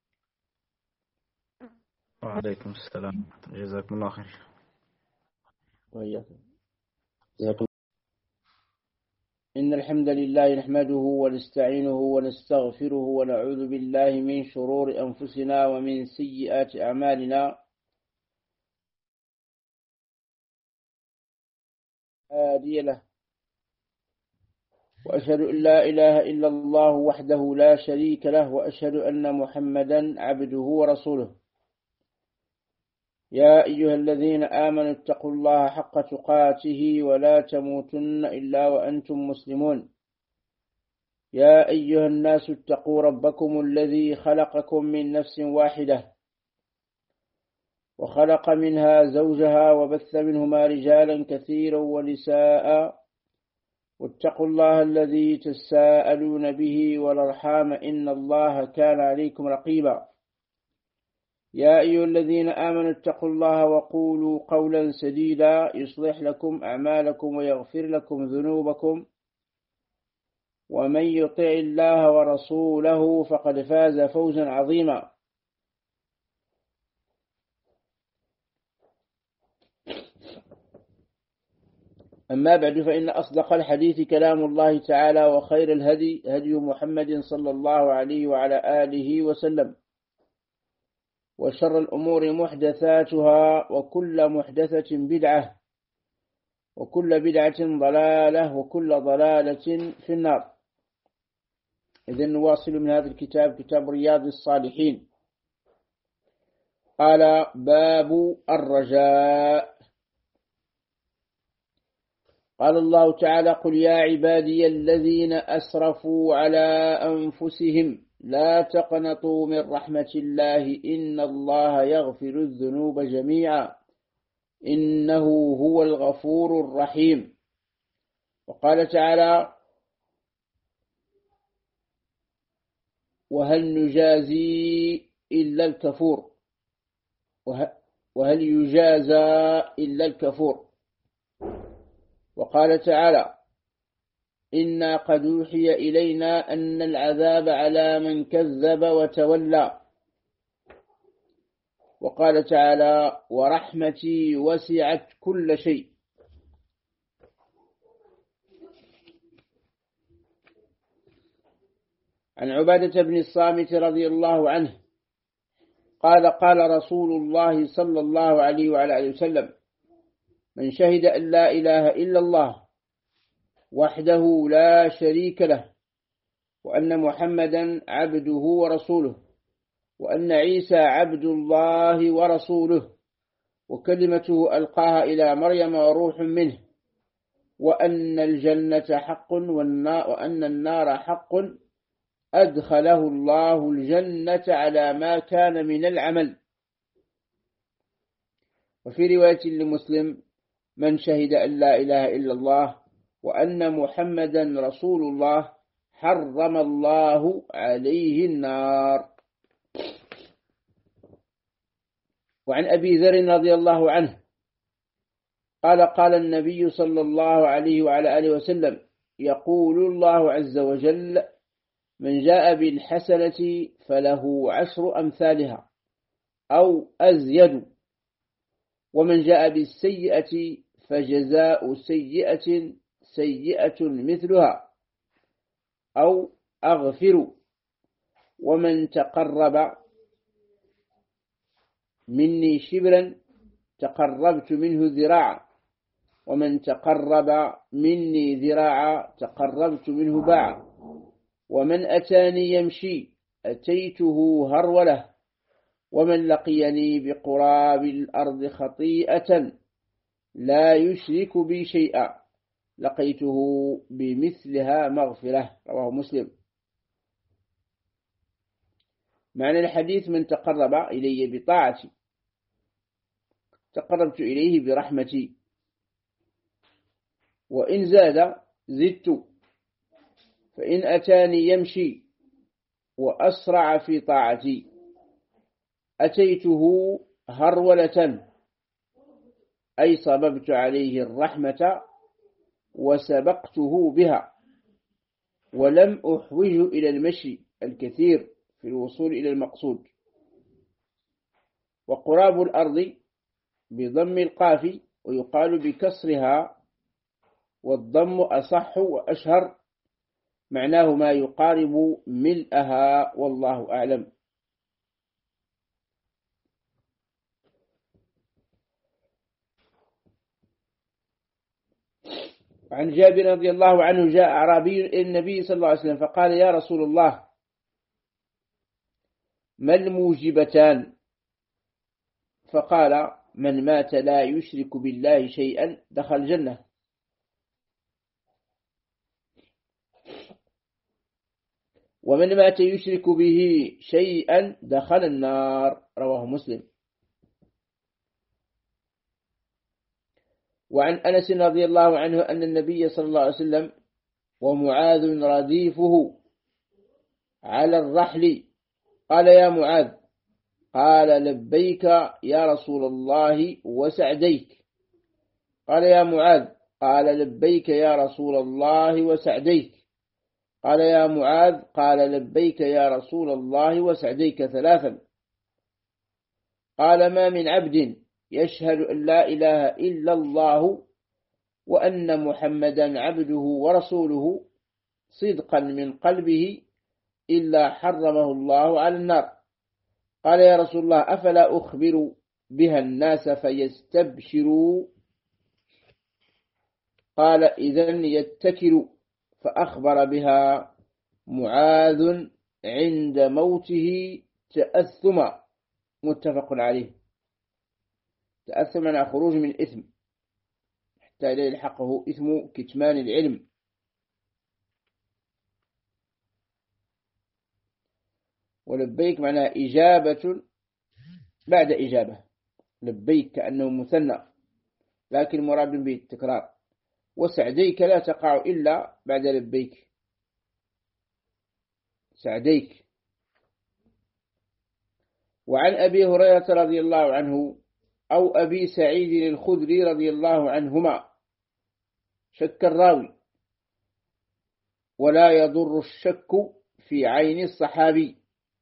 وعليكم السلام، جزاكم الله خير. وإياكم. إن الحمد لله نحمده ونستعينه ونستغفره ونعوذ بالله من شرور أنفسنا ومن سيئات أعمالنا. هادي له، وأشهد أن لا إله إلا الله وحده لا شريك له، وأشهد أن محمدا عبده ورسوله. يا أيها الذين آمنوا اتقوا الله حق تقاته ولا تموتن إلا وأنتم مسلمون. يا أيها الناس اتقوا ربكم الذي خلقكم من نفس واحدة وخلق منها زوجها وبث منهما رجالا كثيرا ونساء، واتقوا الله الذي تساءلون به والأرحام إن الله كان عليكم رقيبا. يا أيها الذين آمنوا اتقوا الله وقولوا قولا سديدا يصلح لكم أعمالكم ويغفر لكم ذنوبكم، ومن يطع الله ورسوله فقد فاز فوزا عظيما. أما بعد، فإن أصدق الحديث كلام الله تعالى، وخير الهدي هدي محمد صلى الله عليه وعلى آله وسلم، وشر الأمور محدثاتها، وكل محدثة بدعة، وكل بدعة ضلالة، وكل ضلالة في النار. إذن نواصل من هذا الكتاب، كتاب رياض الصالحين. قال باب الرجاء. قال الله تعالى: قل يا عبادي الذين أسرفوا على أنفسهم لا تقنطوا من رحمة الله إن الله يغفر الذنوب جميعا إنه هو الغفور الرحيم. وقال تعالى: وهل نجازي إلا الكفور وهل يجازى إلا الكفور. وقال تعالى: إنا قد أوحي إلينا أن العذاب على من كذب وتولى. وقال تعالى: ورحمتي وسعت كل شيء. عن عبادة بن الصامت رضي الله عنه قال: قال رسول الله صلى الله عليه وعلى آله وسلم: من شهد أن لا إله إلا الله وحده لا شريك له وأن محمدا عبده ورسوله وأن عيسى عبد الله ورسوله وكلمته ألقاها إلى مريم وروح منه وأن الجنة حق وأن النار حق أدخله الله الجنة على ما كان من العمل. وفي رواية لمسلم: من شهد أن لا إله إلا الله وأن محمدا رسول الله حرم الله عليه النار. وعن أبي ذر رضي الله عنه قال: قال النبي صلى الله عليه وعلى آله وسلم: يقول الله عز وجل: من جاء بالحسنة فله عشر أمثالها أو أزيد، ومن جاء بالسيئة فجزاء سيئة سيئة مثلها أو أغفر، ومن تقرب مني شبرا تقربت منه ذراعا، ومن تقرب مني ذراعا تقربت منه باعا، ومن أتاني يمشي أتيته هرولة، ومن لقيني بقراب الأرض خطيئة لا يشرك بي شيئا لقيته بمثلها مغفرة. رواه مسلم. معنى الحديث: من تقرب إلي بطاعتي تقربت إليه برحمتي، وإن زاد زدت، فإن أتاني يمشي وأسرع في طاعتي أتيته هرولة، أي صببت عليه الرحمة وسبقته بها، ولم أحوجه إلى المشي الكثير في الوصول إلى المقصود. وقراب الأرض بضم القاف ويقال بكسرها، والضم أصح وأشهر، معناه ما يقارب ملئها، والله أعلم. عن جابر رضي الله عنه: جاء أعرابي إلى النبي صلى الله عليه وسلم فقال: يا رسول الله، ما الموجبتان؟ فقال: من مات لا يشرك بالله شيئا دخل الجنة، ومن مات يشرك به شيئا دخل النار. رواه مسلم. وعن أنس رضي الله عنه أن النبي صلى الله عليه وسلم ومعاذ رديفه على الرحل قال: يا معاذ. قال: لبيك يا رسول الله وسعديك. قال: يا معاذ. قال: لبيك يا رسول الله وسعديك. قال: يا معاذ. قال: لبيك يا رسول الله وسعديك ثلاثا. قال: ما من عبد يشهد أن لا إله إلا الله وأن محمدا عبده ورسوله صدقا من قلبه إلا حرمه الله على النار. قال: يا رسول الله، أفلا أخبر بها الناس فيستبشروا؟ قال: إذن يتكل. فأخبر بها معاذ عند موته تأثما. متفق عليه. تأثما عن خروج من الإثم، حتى لا يلحقه إثم كتمان العلم. ولبيك معناها إجابة بعد إجابة، لبيك كأنه مثنى لكن مراد به التكرار، وسعديك لا تقع إلا بعد لبيك، سعديك. وعن أبي هريرة رضي الله عنه أو أبي سعيد الخدري رضي الله عنهما، شك الراوي، ولا يضر الشك في عين الصحابي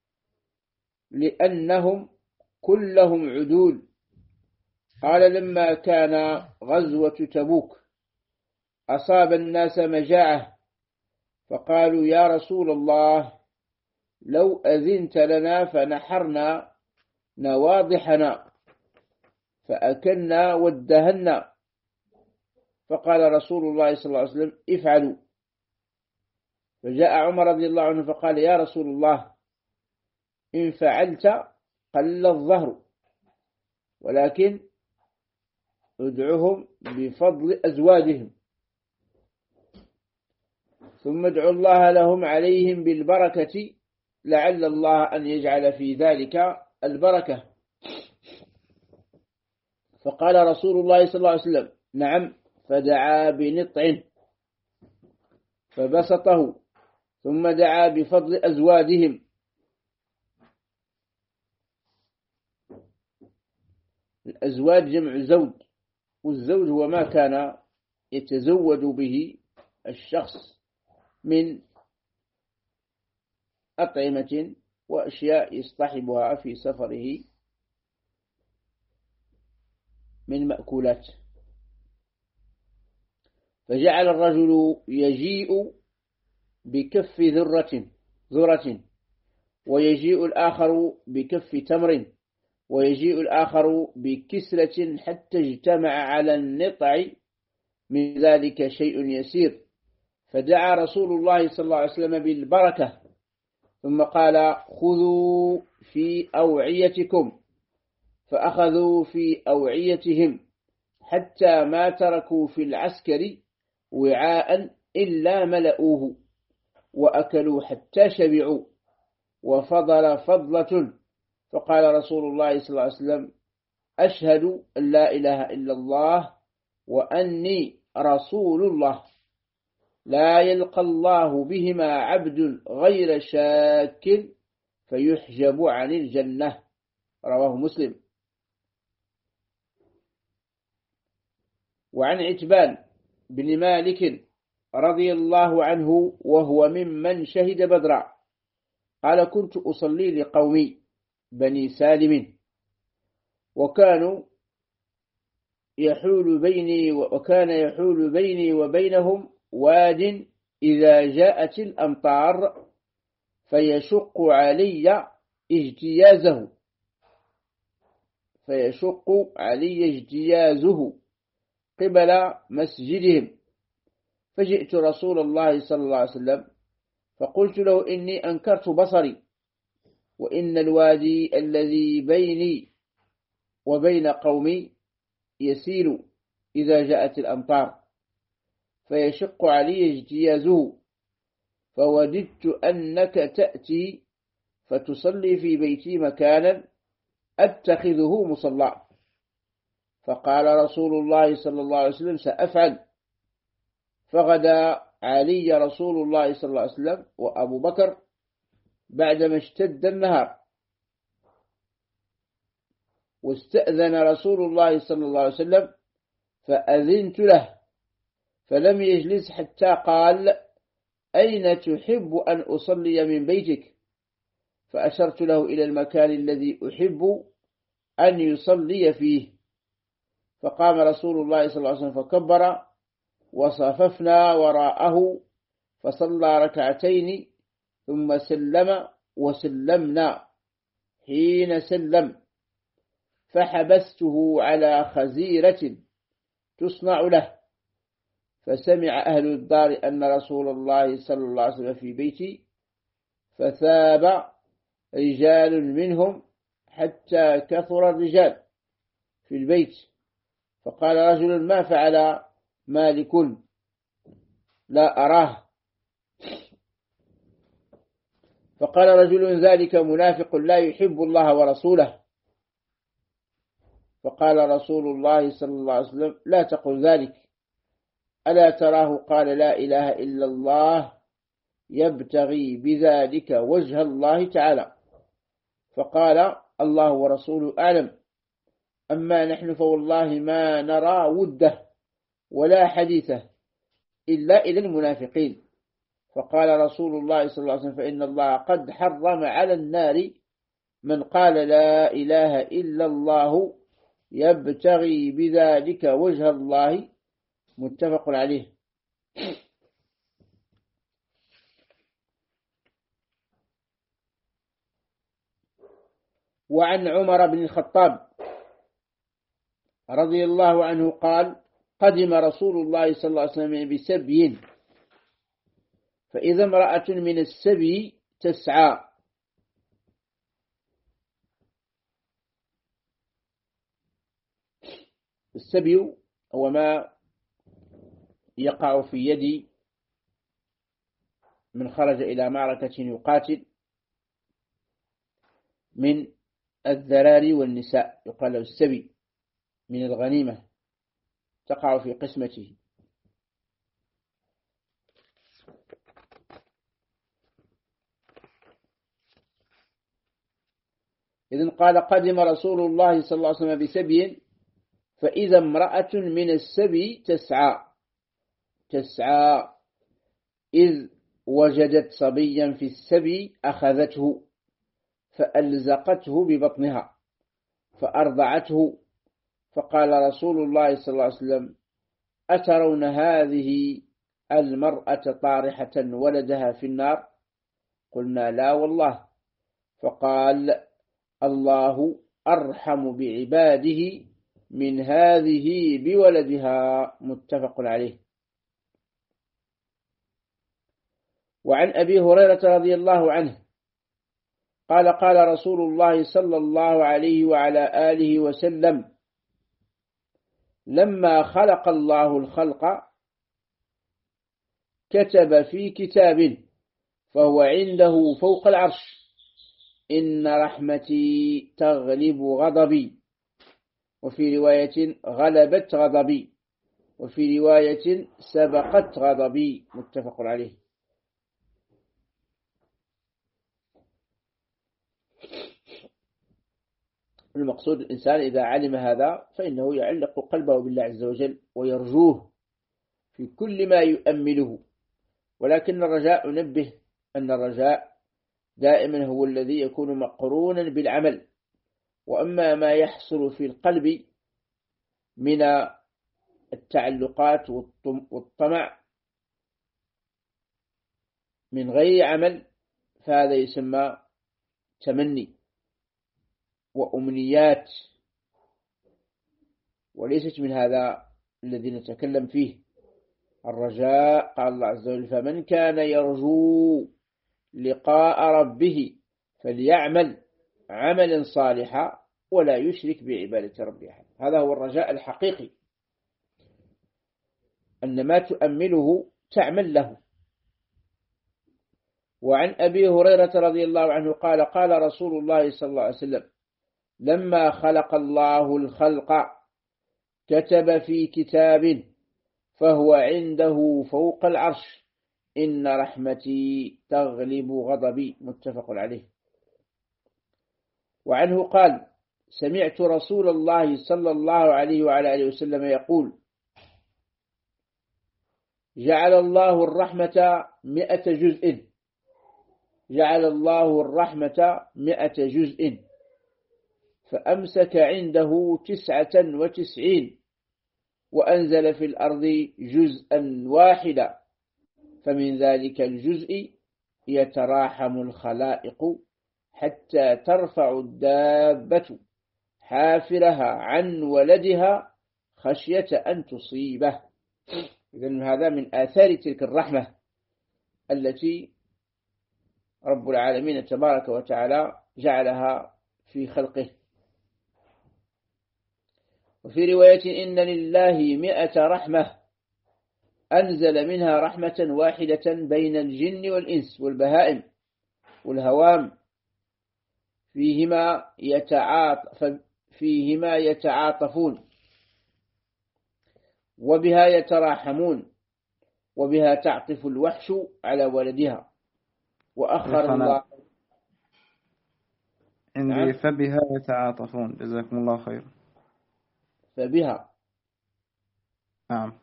لأنهم كلهم عدول. قال لما كان غزوة تبوك أصاب الناس مجاعة فقالوا يا رسول الله لو أذنت لنا فنحرنا نواضحنا فأكلنا وادهنا، فقال رسول الله صلى الله عليه وسلم افعلوا. فجاء عمر رضي الله عنه فقال يا رسول الله إن فعلت قل الظهر، ولكن ادعهم بفضل أزواجهم ثم ادعوا الله لهم عليهم بالبركة لعل الله أن يجعل في ذلك البركة. فقال رسول الله صلى الله عليه وسلم نعم، فدعا بنطع فبسطه ثم دعا بفضل أزواجهم. الأزواج جمع زوج، والزوج هو ما كان يتزود به الشخص من أطعمة وأشياء يصطحبها في سفره من مأكولات. فجعل الرجل يجيء بكف ذرة ذرة ويجيء الآخر بكف تمر ويجيء الآخر بكسلة حتى اجتمع على النطع من ذلك شيء يسير. فدعا رسول الله صلى الله عليه وسلم بالبركة ثم قال خذوا في أوعيتكم، فأخذوا في أوعيتهم حتى ما تركوا في العسكر وعاء إلا ملؤوه، وأكلوا حتى شبعوا وفضل فضلة. فقال رسول الله صلى الله عليه وسلم أشهد أن لا إله إلا الله وأني رسول الله، لا يلقى الله بهما عبد غير شاك فيحجب عن الجنة. رواه مسلم. وعن عتبان بن مالك رضي الله عنه وهو ممن شهد بدرا قال كنت أصلي لقومي بني سالم وكانوا يحول بيني وكان يحول بيني وبينهم واد إذا جاءت الأمطار فيشق علي اجتيازه فيشق علي اجتيازه قبل مسجدهم. فجئت رسول الله صلى الله عليه وسلم فقلت له إني أنكرت بصري وإن الوادي الذي بيني وبين قومي يسيل إذا جاءت الأمطار فيشق علي اجتيازه، فوددت أنك تأتي فتصلي في بيتي مكانا أتخذه مصلى. فقال رسول الله صلى الله عليه وسلم سأفعل. فغدا علي رسول الله صلى الله عليه وسلم وأبو بكر بعدما اشتد النهار، واستأذن رسول الله صلى الله عليه وسلم فأذنت له فلم يجلس حتى قال أين تحب أن أصلي من بيتك؟ فأشرت له إلى المكان الذي أحب أن يصلي فيه. فقام رسول الله صلى الله عليه وسلم فكبر وصففنا وراءه فصلى ركعتين ثم سلم وسلمنا. حين سلم فحبسته على خزيرة تصنع له، فسمع أهل الدار أن رسول الله صلى الله عليه وسلم في بيتي، فثاب رجال منهم حتى كثر الرجال في البيت. فقال رجل ما فعل مالك لا أراه. فقال رجل ذلك منافق لا يحب الله ورسوله. فقال رسول الله صلى الله عليه وسلم لا تقل ذلك، ألا تراه قال لا إله إلا الله يبتغي بذلك وجه الله تعالى. فقال الله ورسوله أعلم، أما نحن فوالله ما نرى وده ولا حديثه إلا إلى المنافقين. فقال رسول الله صلى الله عليه وسلم فإن الله قد حرم على النار من قال لا إله إلا الله يبتغي بذلك وجه الله، متفق عليه. وعن عمر بن الخطاب رضي الله عنه قال قدم رسول الله صلى الله عليه وسلم بسبي، فإذا امرأة من السبي تسعى، السبي هو ما يقع في يد من خرج إلى معركة يقاتل من الذراري والنساء، يقال له السبي من الغنيمة تقع في قسمته. إذن قال قدم رسول الله صلى الله عليه وسلم بسبي، فإذا امرأة من السبي تسعى تسعى إذ وجدت صبيا في السبي أخذته فألزقته ببطنها فأرضعته. فقال رسول الله صلى الله عليه وسلم أترون هذه المرأة طارحة ولدها في النار؟ قلنا لا والله. فقال الله أرحم بعباده من هذه بولدها، متفق عليه. وعن أبي هريرة رضي الله عنه قال قال رسول الله صلى الله عليه وعلى آله وسلم لما خلق الله الخلق كتب في كتاب فهو عنده فوق العرش إن رحمتي تغلب غضبي، وفي رواية غلبت غضبي، وفي رواية سبقت غضبي، متفق عليه. المقصود الإنسان إذا علم هذا فإنه يعلق قلبه بالله عز وجل ويرجوه في كل ما يؤمله، ولكن الرجاء ننبه أن الرجاء دائما هو الذي يكون مقرونا بالعمل، وأما ما يحصل في القلب من التعلقات والطمع من غير عمل فهذا يسمى تمني وأمنيات، وليست من هذا الذي نتكلم فيه. الرجاء قال الله عز وجل فمن كان يرجو لقاء ربه فليعمل عملا صالحا ولا يشرك بعبادة ربه أحد. هذا هو الرجاء الحقيقي، أن ما تؤمله تعمل له. وعن أبي هريرة رضي الله عنه قال قال رسول الله صلى الله عليه وسلم لما خلق الله الخلق كتب في كتاب فهو عنده فوق العرش إن رحمتي تغلب غضبي، متفق عليه. وعنه قال سمعت رسول الله صلى الله عليه وعلى آله وسلم يقول جعل الله الرحمة مئة جزء جعل الله الرحمة مئة جزء فأمسك عنده تسعة وتسعين وأنزل في الأرض جزءا واحدا فمن ذلك الجزء يتراحم الخلائق حتى ترفع الدابة حافرها عن ولدها خشية أن تصيبه. إذن هذا من آثار تلك الرحمة التي رب العالمين تبارك وتعالى جعلها في خلقه. وفي رواية إن لله مئة رحمة أنزل منها رحمة واحدة بين الجن والإنس والبهائم والهوام فيهما يتعاطف فيهما يتعاطفون وبها يتراحمون وبها تعطف الوحش على ولدها وأخر الله عندي نعم. فبها يتعاطفون جزاكم الله خير. فبها نعم.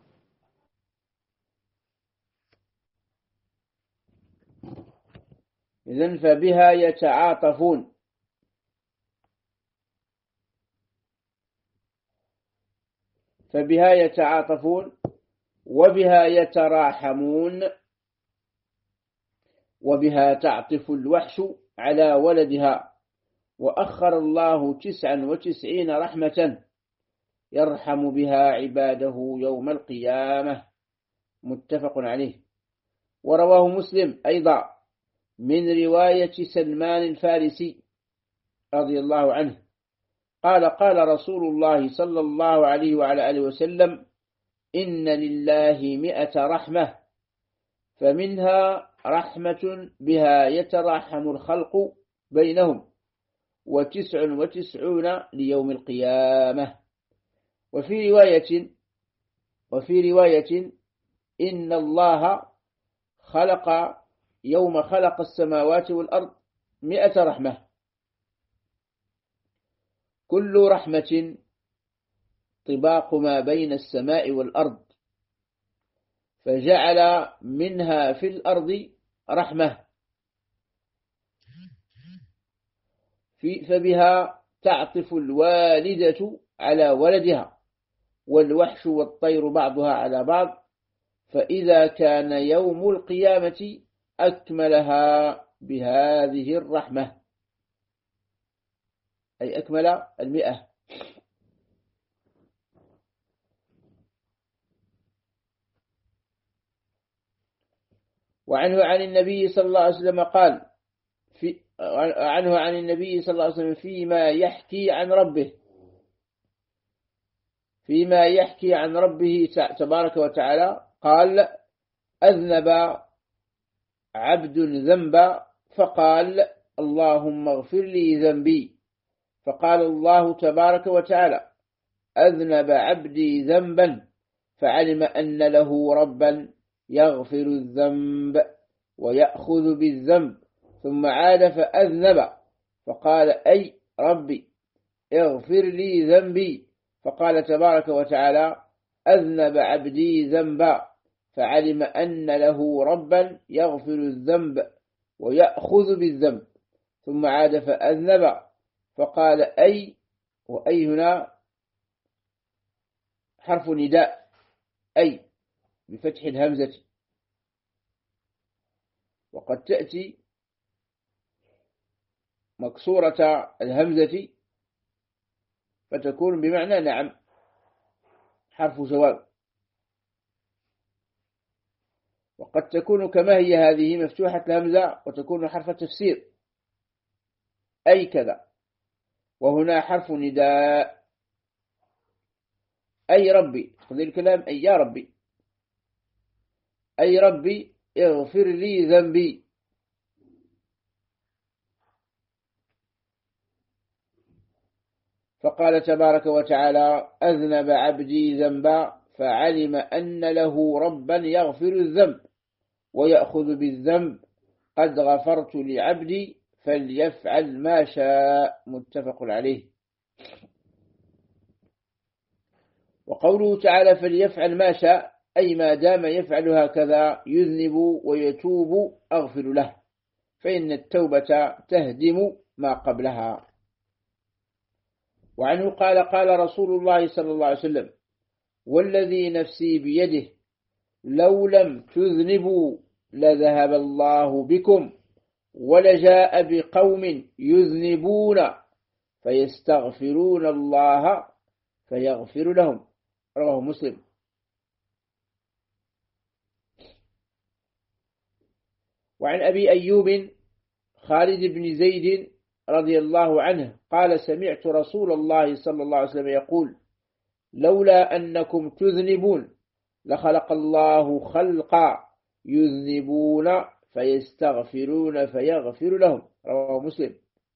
إذن فبها يتعاطفون فبها يتعاطفون وبها يتراحمون وبها تعطف الوحش على ولدها وأخر الله تسعا وتسعين رحمة يرحم بها عباده يوم القيامة متفق عليه. ورواه مسلم أيضا من رواية سلمان الفارسي رضي الله عنه قال قال رسول الله صلى الله عليه وعلى آله وسلم إن لله مئة رحمة فمنها رحمة بها يتراحم الخلق بينهم وتسع وتسعون ليوم القيامة. وفي رواية وفي رواية إن الله خلق يوم خلق السماوات والأرض مئة رحمة كل رحمة طباق ما بين السماء والأرض فجعل منها في الأرض رحمة في فبها تعطف الوالدة على ولدها والوحش والطير بعضها على بعض فإذا كان يوم القيامة أكملها بهذه الرحمة أي أكمل المئة. وعنه عن النبي صلى الله عليه وسلم قال في عنه عن النبي صلى الله عليه وسلم فيما يحكي عن ربه فيما يحكي عن ربه تبارك وتعالى قال أذنب عبد ذنبا فقال اللهم اغفر لي ذنبي فقال الله تبارك وتعالى أذنب عبدي ذنبا فعلم أن له ربا يغفر الذنب ويأخذ بالذنب ثم عاد فأذنب فقال أي ربي اغفر لي ذنبي فقال تبارك وتعالى أذنب عبدي ذنبا فعلم أن له ربا يغفر الذنب ويأخذ بالذنب ثم عاد فأذنب فقال أي وأي هنا حرف نداء أي بفتح الهمزة وقد تأتي مكسورة الهمزة فتكون بمعنى نعم حرف جواب وقد تكون كما هي هذه مفتوحة الهمزة وتكون حرف تفسير أي كذا وهنا حرف نداء أي ربي خذ الكلام أي يا ربي أي ربي اغفر لي ذنبي فقال تبارك وتعالى أذنب عبدي ذنبا فعلم أن له ربا يغفر الذنب ويأخذ بالذنب قد غفرت لعبدي فليفعل ما شاء متفق عليه. وقوله تعالى فليفعل ما شاء أي ما دام يفعل هكذا يذنب ويتوب أغفر له فإن التوبة تهدم ما قبلها. وعنه قال قال رسول الله صلى الله عليه وسلم والذي نفسي بيده لو لم تذنبوا لذهب الله بكم ولجاء بقوم يذنبون فيستغفرون الله فيغفر لهم رواه مسلم. وعن أبي أيوب خالد بن زيد رضي الله عنه قال سمعت رسول الله صلى الله عليه وسلم يقول لولا أنكم تذنبون لخلق الله خلقا يذنبون فيستغفرون فيغفر لهم. رواه مسلم.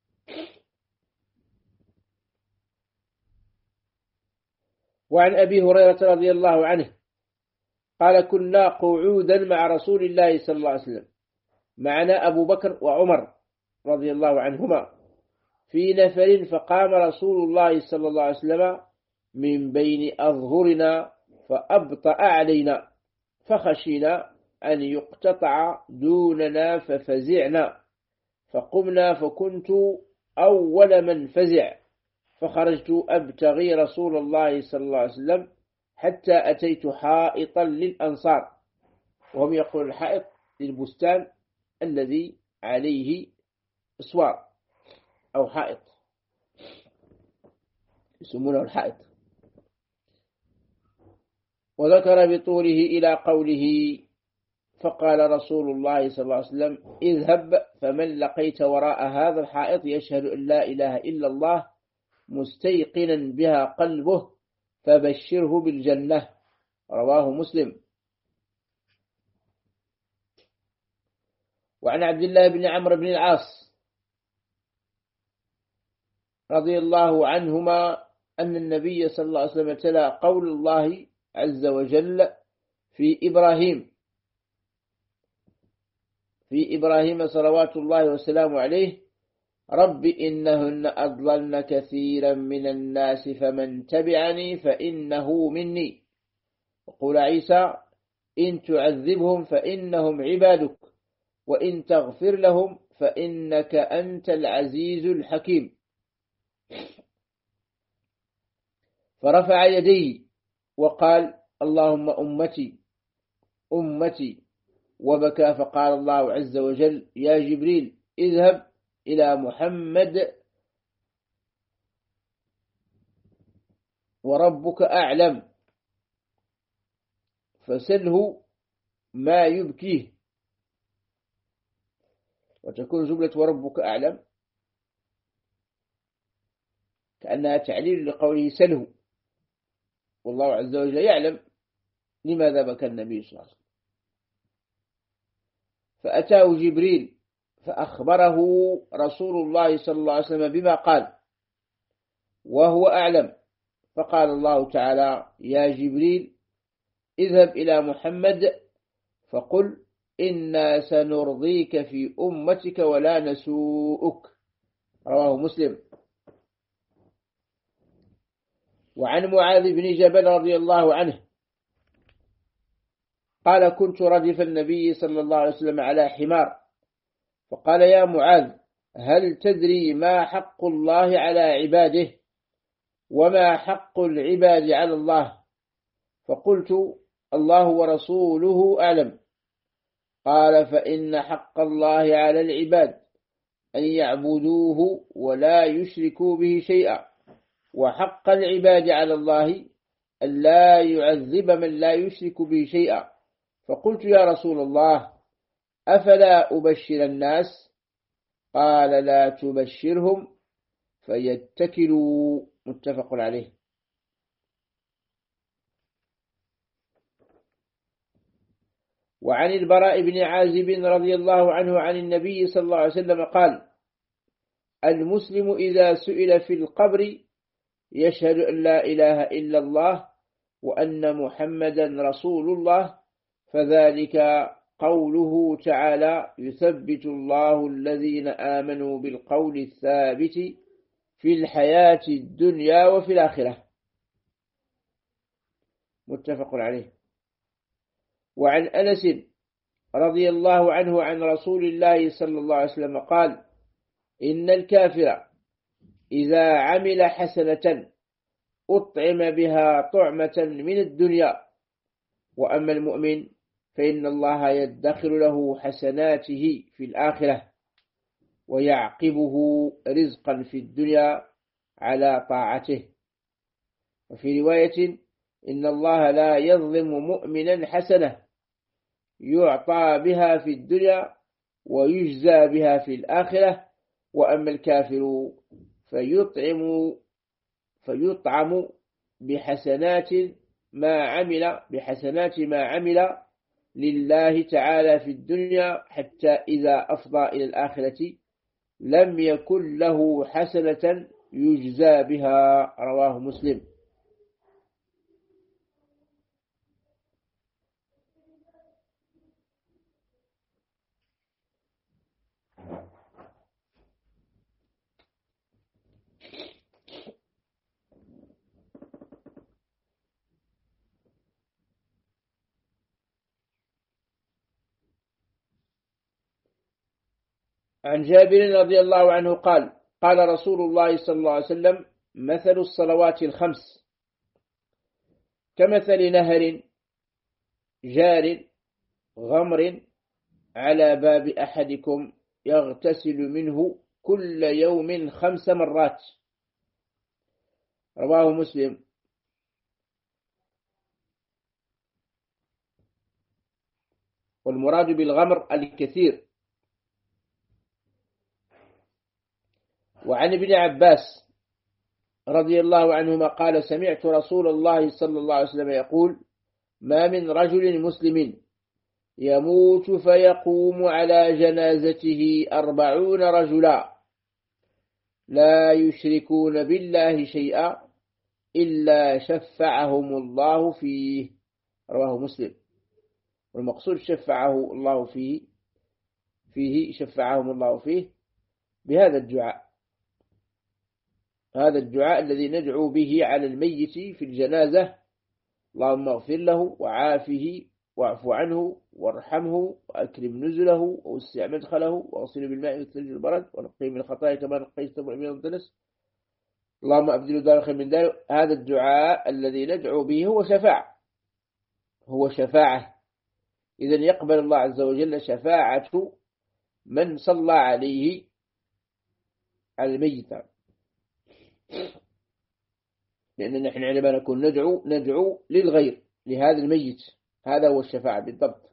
وعن أبي هريرة رضي الله عنه قال كنا قعودا مع رسول الله صلى الله عليه وسلم، معنا أبو بكر وعمر رضي الله عنهما، في نفر فقام رسول الله صلى الله عليه وسلم من بين أظهرنا فأبطأ علينا فخشينا أن يقتطع دوننا ففزعنا، فقمنا فكنت أول من فزع، فخرجت أبتغي رسول الله صلى الله عليه وسلم حتى أتيت حائطا للأنصار، وهم يقولون الحائط للبستان الذي عليه أسوار أو حائط، يسمونه الحائط. وذكر بطوله إلى قوله فقال رسول الله صلى الله عليه وسلم اذهب فمن لقيت وراء هذا الحائط يشهد أن لا إله إلا الله مستيقنا بها قلبه فبشره بالجنة. رواه مسلم. وعن عبد الله بن عمرو بن العاص رضي الله عنهما أن النبي صلى الله عليه وسلم تلا قول الله عز وجل في إبراهيم في إبراهيم صلوات الله وسلامه عليه رب إنهن أضللن كثيرا من الناس فمن تبعني فإنه مني. وقول عيسى إن تعذبهم فإنهم عبادك وإن تغفر لهم فإنك أنت العزيز الحكيم. فرفع يديه وقال اللهم أمتي أمتي وبكى، فقال الله عز وجل يا جبريل اذهب إلى محمد وربك أعلم فسله ما يبكيه. وتكون جملة وربك أعلم كأنها تعليل لقوله سله، والله عز وجل يعلم لماذا بكى النبي صلى الله عليه وسلم. فأتاه جبريل فأخبره رسول الله صلى الله عليه وسلم بما قال وهو أعلم، فقال الله تعالى يا جبريل اذهب إلى محمد فقل إنا سنرضيك في أمتك ولا نسوءك. رواه مسلم. وعن معاذ بن جبل رضي الله عنه قال كنت ردف النبي صلى الله عليه وسلم على حمار، فقال يا معاذ هل تدري ما حق الله على عباده وما حق العباد على الله؟ فقلت الله ورسوله أعلم. قال فإن حق الله على العباد أن يعبدوه ولا يشركوا به شيئا، وحق العباد على الله أن لا يعذب من لا يشرك به شيئا. فقلت يا رسول الله أفلا أبشر الناس؟ قال لا تبشرهم فيتكلوا. متفق عليه. وعن البراء بن عازب رضي الله عنه عن النبي صلى الله عليه وسلم قال المسلم إذا سئل في القبر يشهد أن لا إله إلا الله وأن محمدا رسول الله فذلك قوله تعالى يثبت الله الذين آمنوا بالقول الثابت في الحياة الدنيا وفي الآخرة. متفق عليه. وعن أنس رضي الله عنه عن رسول الله صلى الله عليه وسلم قال إن الكافر إذا عمل حسنة أطعم بها طعمة من الدنيا، وأما المؤمن فإن الله يدخر له حسناته في الآخرة ويعقبه رزقا في الدنيا على طاعته. وفي رواية إن الله لا يظلم مؤمنا حسنة يعطى بها في الدنيا ويجزى بها في الآخرة، وأما الكافر فيطعم فيطعم بحسنات ما عمل بحسنات ما عمل لله تعالى في الدنيا حتى إذا أفضى إلى الآخرة لم يكن له حسنة يجزى بها. رواه مسلم. عن جابر رضي الله عنه قال قال رسول الله صلى الله عليه وسلم مثل الصلوات الخمس كمثل نهر جار غمر على باب أحدكم يغتسل منه كل يوم خمس مرات. رواه مسلم. والمراد بالغمر الكثير. وعن ابن عباس رضي الله عنهما قال سمعت رسول الله صلى الله عليه وسلم يقول ما من رجل مسلم يموت فيقوم على جنازته أربعون رجلا لا يشركون بالله شيئا إلا شفعهم الله فيه. رواه مسلم. والمقصود شفعه الله فيه فيه شفعهم الله فيه بهذا الدعاء، هذا الدعاء الذي ندعو به على الميت في الجنازة: اللهم اغفر له وعافه واعف عنه وارحمه وأكرم نزله ووسع مدخله واغسله بالماء والثلج والبرد ونقيه من الخطايا كما نقيت من الدنس اللهم أبدله دار خير من داره. هذا الدعاء الذي ندعو به هو شفاعة، هو شفاعة. إذن يقبل الله عز وجل شفاعة من صلى عليه على الميت، لأننا نحن عندما نكون ندعو ندعو للغير لهذا الميت، هذا هو الشفاعة بالضبط.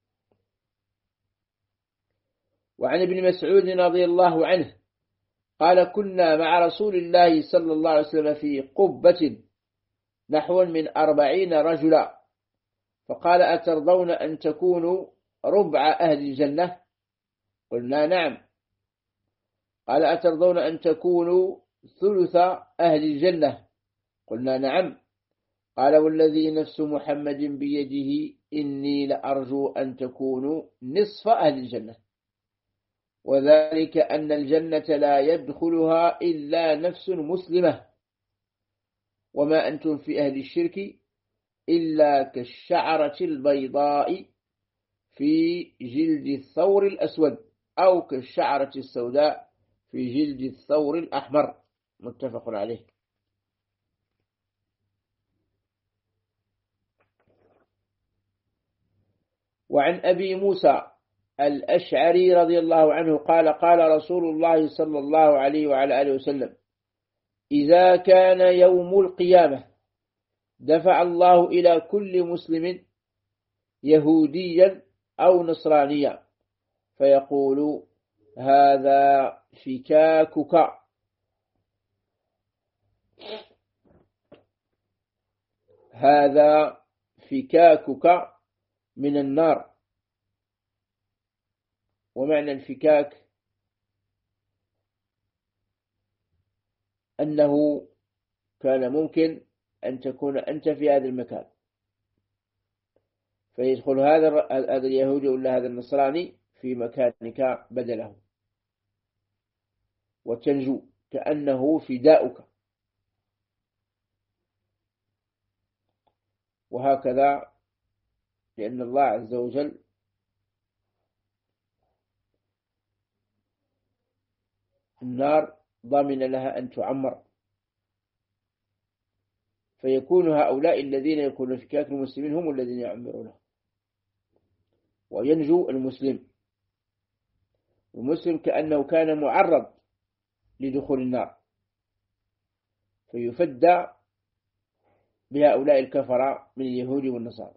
وعن ابن مسعود رضي الله عنه قال كنا مع رسول الله صلى الله عليه وسلم في قبة نحو من أربعين رجلا فقال أترضون أن تكونوا ربع أهل الجنة؟ قلنا نعم. قال أترضون أن تكونوا ثلث أهل الجنة؟ قلنا نعم. قال والذي نفس محمد بيده إني لأرجو أن تكونوا نصف أهل الجنة، وذلك أن الجنة لا يدخلها إلا نفس مسلمة، وما أنتم في أهل الشرك إلا كالشعرة البيضاء في جلد الثور الأسود أو كالشعرة السوداء في جلد الثور الأحمر. متفق عليه. وعن أبي موسى الأشعري رضي الله عنه قال قال رسول الله صلى الله عليه وعلى آله وسلم إذا كان يوم القيامة دفع الله إلى كل مسلم يهوديا أو نصرانيا فيقول هذا فكاكك، هذا فكاكك من النار. ومعنى الفكاك أنه كان ممكن أن تكون أنت في هذا المكان فيدخل هذا هذا اليهودي ولا هذا النصراني في مكانك بدله وتنجو كأنه فداؤك. وهكذا لأن الله عز وجل النار ضامن لها أن تعمر، فيكون هؤلاء الذين يكونون فكاك المسلمين هم الذين يعمرونها وينجو المسلم. المسلم كأنه كان معرض لدخول النار فيفدى بهؤلاء الكفرة من اليهود والنصارى.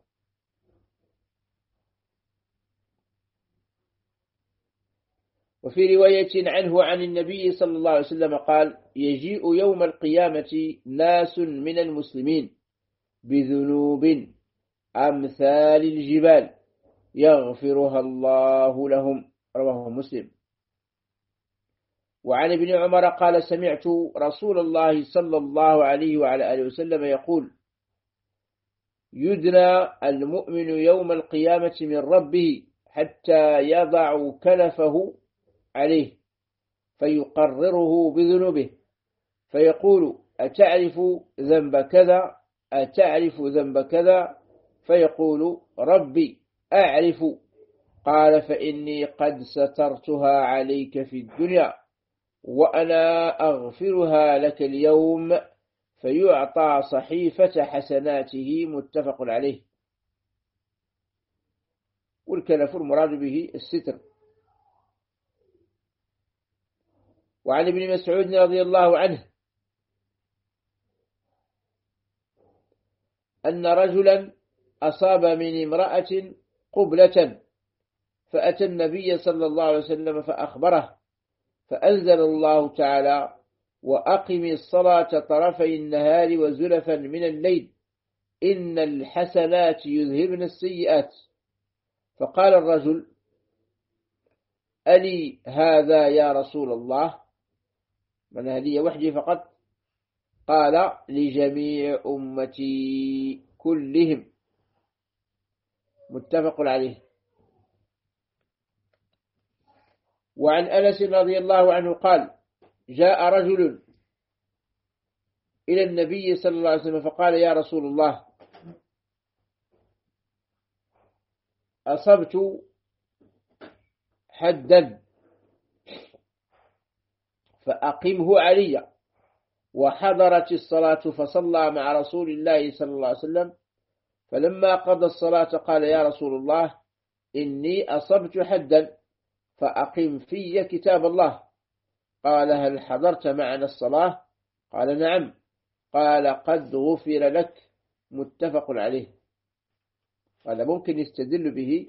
وفي رواية عنه عن النبي صلى الله عليه وسلم قال يجيء يوم القيامة ناس من المسلمين بذنوب أمثال الجبال يغفرها الله لهم. رواه مسلم. وعن ابن عمر قال سمعت رسول الله صلى الله عليه وعلى آله وسلم يقول يدنى المؤمن يوم القيامة من ربه حتى يضع كنفه عليه فيقرره بذنوبه فيقول أتعرف ذنب كذا أتعرف ذنب كذا فيقول ربي أعرف. قال فإني قد سترتها عليك في الدنيا وأنا أغفرها لك اليوم فيعطى صحيفة حسناته. متفق عليه. والكنف المراد به الستر. وعن ابن مسعود رضي الله عنه أن رجلا أصاب من امرأة قبلة فأتى النبي صلى الله عليه وسلم فأخبره فأنزل الله تعالى وأقم الصلاة طرفي النهار وزلفا من الليل إن الحسنات يذهبن السيئات. فقال الرجل ألي هذا يا رسول الله؟ من هذه وحدي فقط؟ قال لجميع أمتي كلهم. متفق عليه. وعن أنس رضي الله عنه قال جاء رجل إلى النبي صلى الله عليه وسلم فقال يا رسول الله أصبت حدا فأقمه علي. وحضرت الصلاة فصلى مع رسول الله صلى الله عليه وسلم فلما قضى الصلاة قال يا رسول الله إني أصبت حدا فأقم في كتاب الله. قال هل حضرت معنا الصلاة؟ قال نعم. قال قد غفر لك. متفق عليه. هذا ممكن يستدل به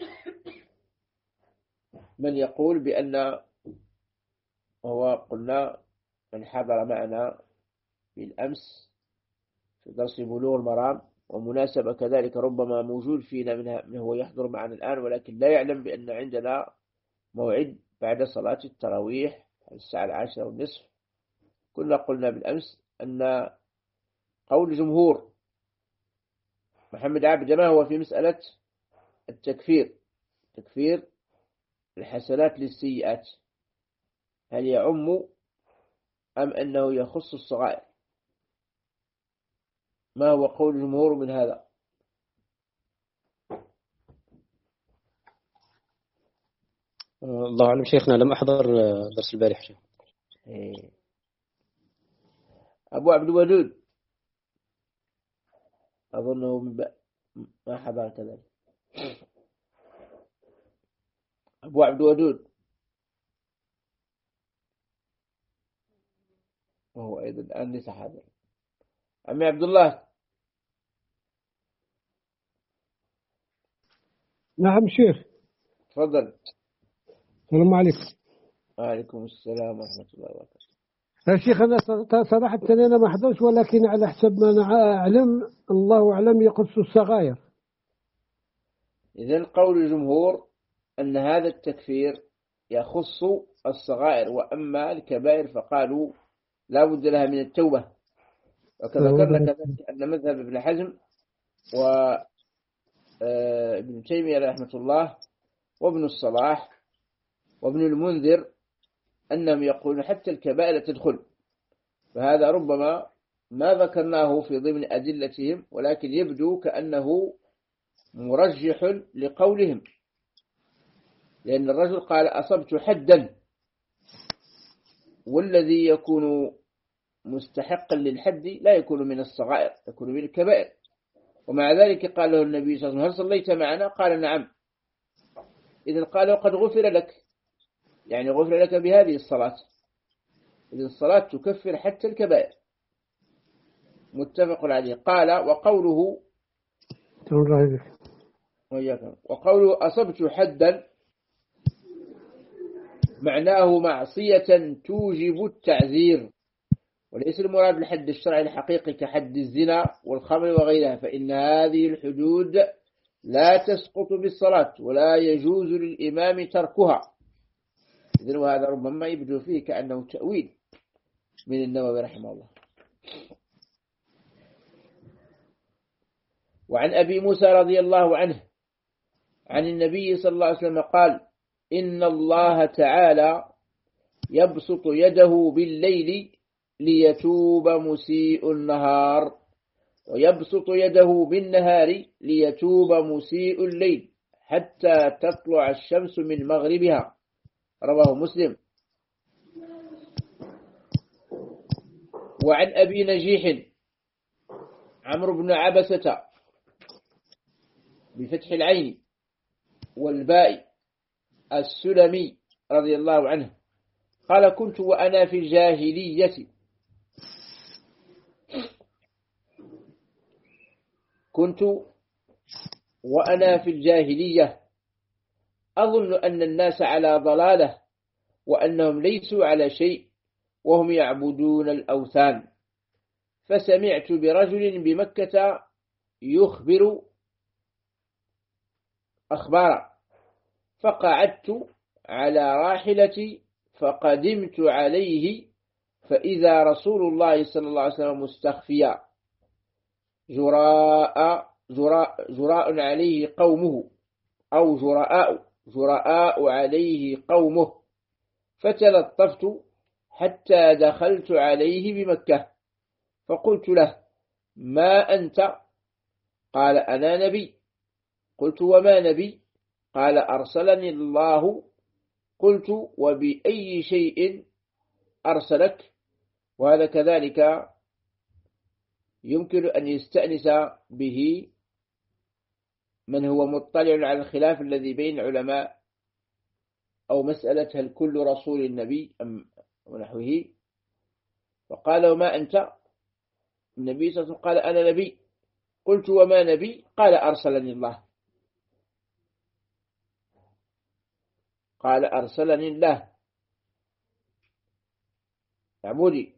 من يقول بأن هو قلنا من حضر معنا بالأمس في درس بلوغ المرام ومناسبة كذلك ربما موجود فينا منها من هو يحضر معنا الآن ولكن لا يعلم بأن عندنا موعد بعد صلاة التراويح الساعة العاشرة والنصف. كنا قلنا بالأمس أن قول جمهور محمد عبد ما هو في مسألة التكفير تكفير الحسنات للسيئات هل يعم أم أنه يخص الصغائر؟ ما هو قول الجمهور من هذا؟ الله أعلم شيخنا لم أحضر درس البارح شيخ. أبو عبد الودود أظنه ما حضر كذلك. أبو عبد الودود وهو أيضا الآن ليس حاضر. عمي عبد الله. نعم شيخ. تفضل. السلام عليكم. وعليكم السلام ورحمة الله وبركاته. يا شيخ أنا صراحة أنا ما حضرش ولكن على حسب ما أنا أعلم الله أعلم يقص الصغائر. إذن قول الجمهور أن هذا التكفير يخص الصغائر وأما الكبائر فقالوا لا بد لها من التوبة. وكذكرنا كذلك أن مذهب ابن حزم وابن تيمية رحمة الله وابن الصلاح وابن المنذر أنهم يقولون حتى الكبائر تدخل. فهذا ربما ما ذكرناه في ضمن أدلتهم ولكن يبدو كأنه مرجح لقولهم لأن الرجل قال أصبت حدا والذي يكون مستحقا للحد لا يكون من الصغائر يكون من الكبائر. ومع ذلك قال له النبي صلى الله عليه وسلم هل صليت معنا؟ قال نعم. إذن قال قد غفر لك يعني غفر لك بهذه الصلاة. إذن الصلاة تكفر حتى الكبائر. متفق عليه. قال وقوله وقوله أصبت حدا معناه معصية توجب التعذير وليس المراد الحد الشرعي الحقيقي كحد الزنا والخمر وغيرها، فإن هذه الحدود لا تسقط بالصلاة ولا يجوز للإمام تركها. إذن وهذا ربما يبدو فيه كأنه تأويل من النووي رحمه الله. وعن أبي موسى رضي الله عنه عن النبي صلى الله عليه وسلم قال: إن الله تعالى يبسط يده بالليل ليتوب مسيء النهار، ويبسط يده بالنهار ليتوب مسيء الليل حتى تطلع الشمس من مغربها. رواه مسلم. وعن أبي نجيح عمرو بن عبسة بفتح العين والباء السلمي رضي الله عنه قال: كنت وأنا في الجاهلية كنت وأنا في الجاهلية أظن أن الناس على ضلالة وأنهم ليسوا على شيء وهم يعبدون الأوثان، فسمعت برجل بمكة يخبر أخبارا، فقعدت على راحلتي فقدمت عليه فإذا رسول الله صلى الله عليه وسلم مستخفيا جراء جراء جراء عليه قومه أو جراء جراء عليه قومه، فتلطفت حتى دخلت عليه بمكة فقلت له: ما أنت؟ قال: أنا نبي. قلت: وما نبي؟ قال: أرسلني الله. قلت: وبأي شيء أرسلك؟ وهذا كذلك يمكن أن يستأنس به من هو مطلع على الخلاف الذي بين العلماء أو مسألة هل كل رسول النبي أم ونحوه. فقال: وما أنت؟ النبي صلى الله عليه وسلم قال: أنا نبي. قلت: وما نبي؟ قال: أرسلني الله. قال: أرسلني الله عبودي.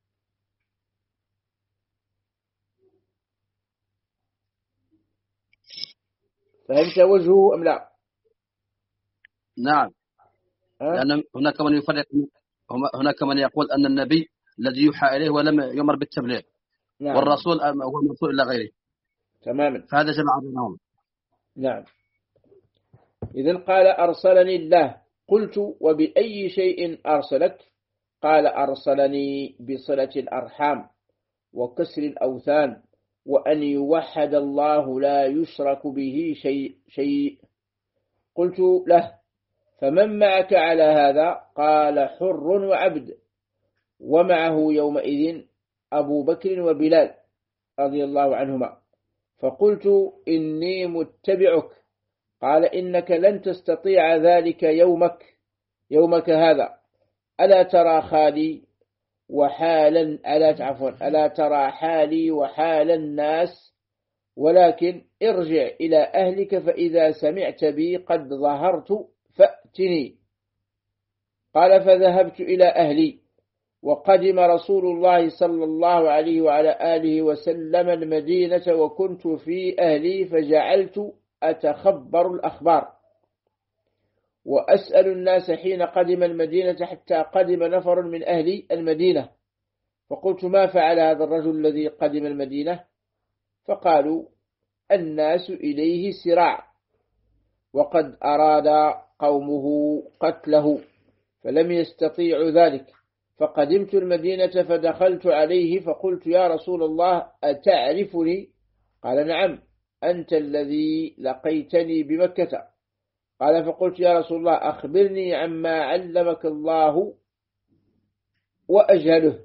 فهمت وجهه أم لا؟ نعم. لأن هناك من يفرق، هناك من يقول أن النبي الذي يوحى إليه ولم يمر بالتبليغ. نعم. والرسول هو مرسول إلى غيره تماما. فهذا جمع بينهم. نعم. إذن قال: أرسلني الله. قلت: وبأي شيء أرسلك؟ قال: أرسلني بصلة الأرحام وكسر الأوثان وأن يوحد الله لا يشرك به شيء شيء. قلت له: فمن معك على هذا؟ قال: حر وعبد، ومعه يومئذ أبو بكر وبلال رضي الله عنهما. فقلت: إني متبعك. قال: إنك لن تستطيع ذلك يومك يومك هذا. ألا ترى حالي وحالا ألا عفوا ألا ترى حالي وحال الناس؟ ولكن ارجع إلى أهلك فإذا سمعت بي قد ظهرت فأتني. قال: فذهبت إلى أهلي، وقدم رسول الله صلى الله عليه وعلى آله وسلم المدينة وكنت في أهلي، فجعلت أتخبر الأخبار وأسأل الناس حين قدم المدينة حتى قدم نفر من أهل المدينة، فقلت: ما فعل هذا الرجل الذي قدم المدينة؟ فقالوا: الناس إليه سراع وقد أراد قومه قتله فلم يستطيعوا ذلك. فقدمت المدينة فدخلت عليه فقلت: يا رسول الله أتعرفني؟ قال: نعم، أنت الذي لقيتني بمكة. قال: فقلت: يا رسول الله أخبرني عما علمك الله وأجهله.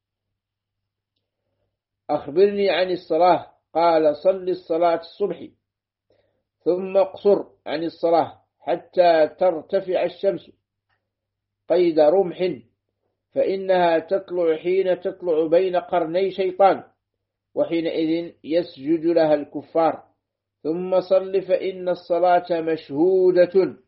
أخبرني عن الصلاة. قال: صل الصلاة الصبح ثم اقصر عن الصلاة حتى ترتفع الشمس قيد رمح، فإنها تطلع حين تطلع بين قرني شيطان، وحينئذ يسجد لها الكفار. ثم صل فإن الصلاة مشهودة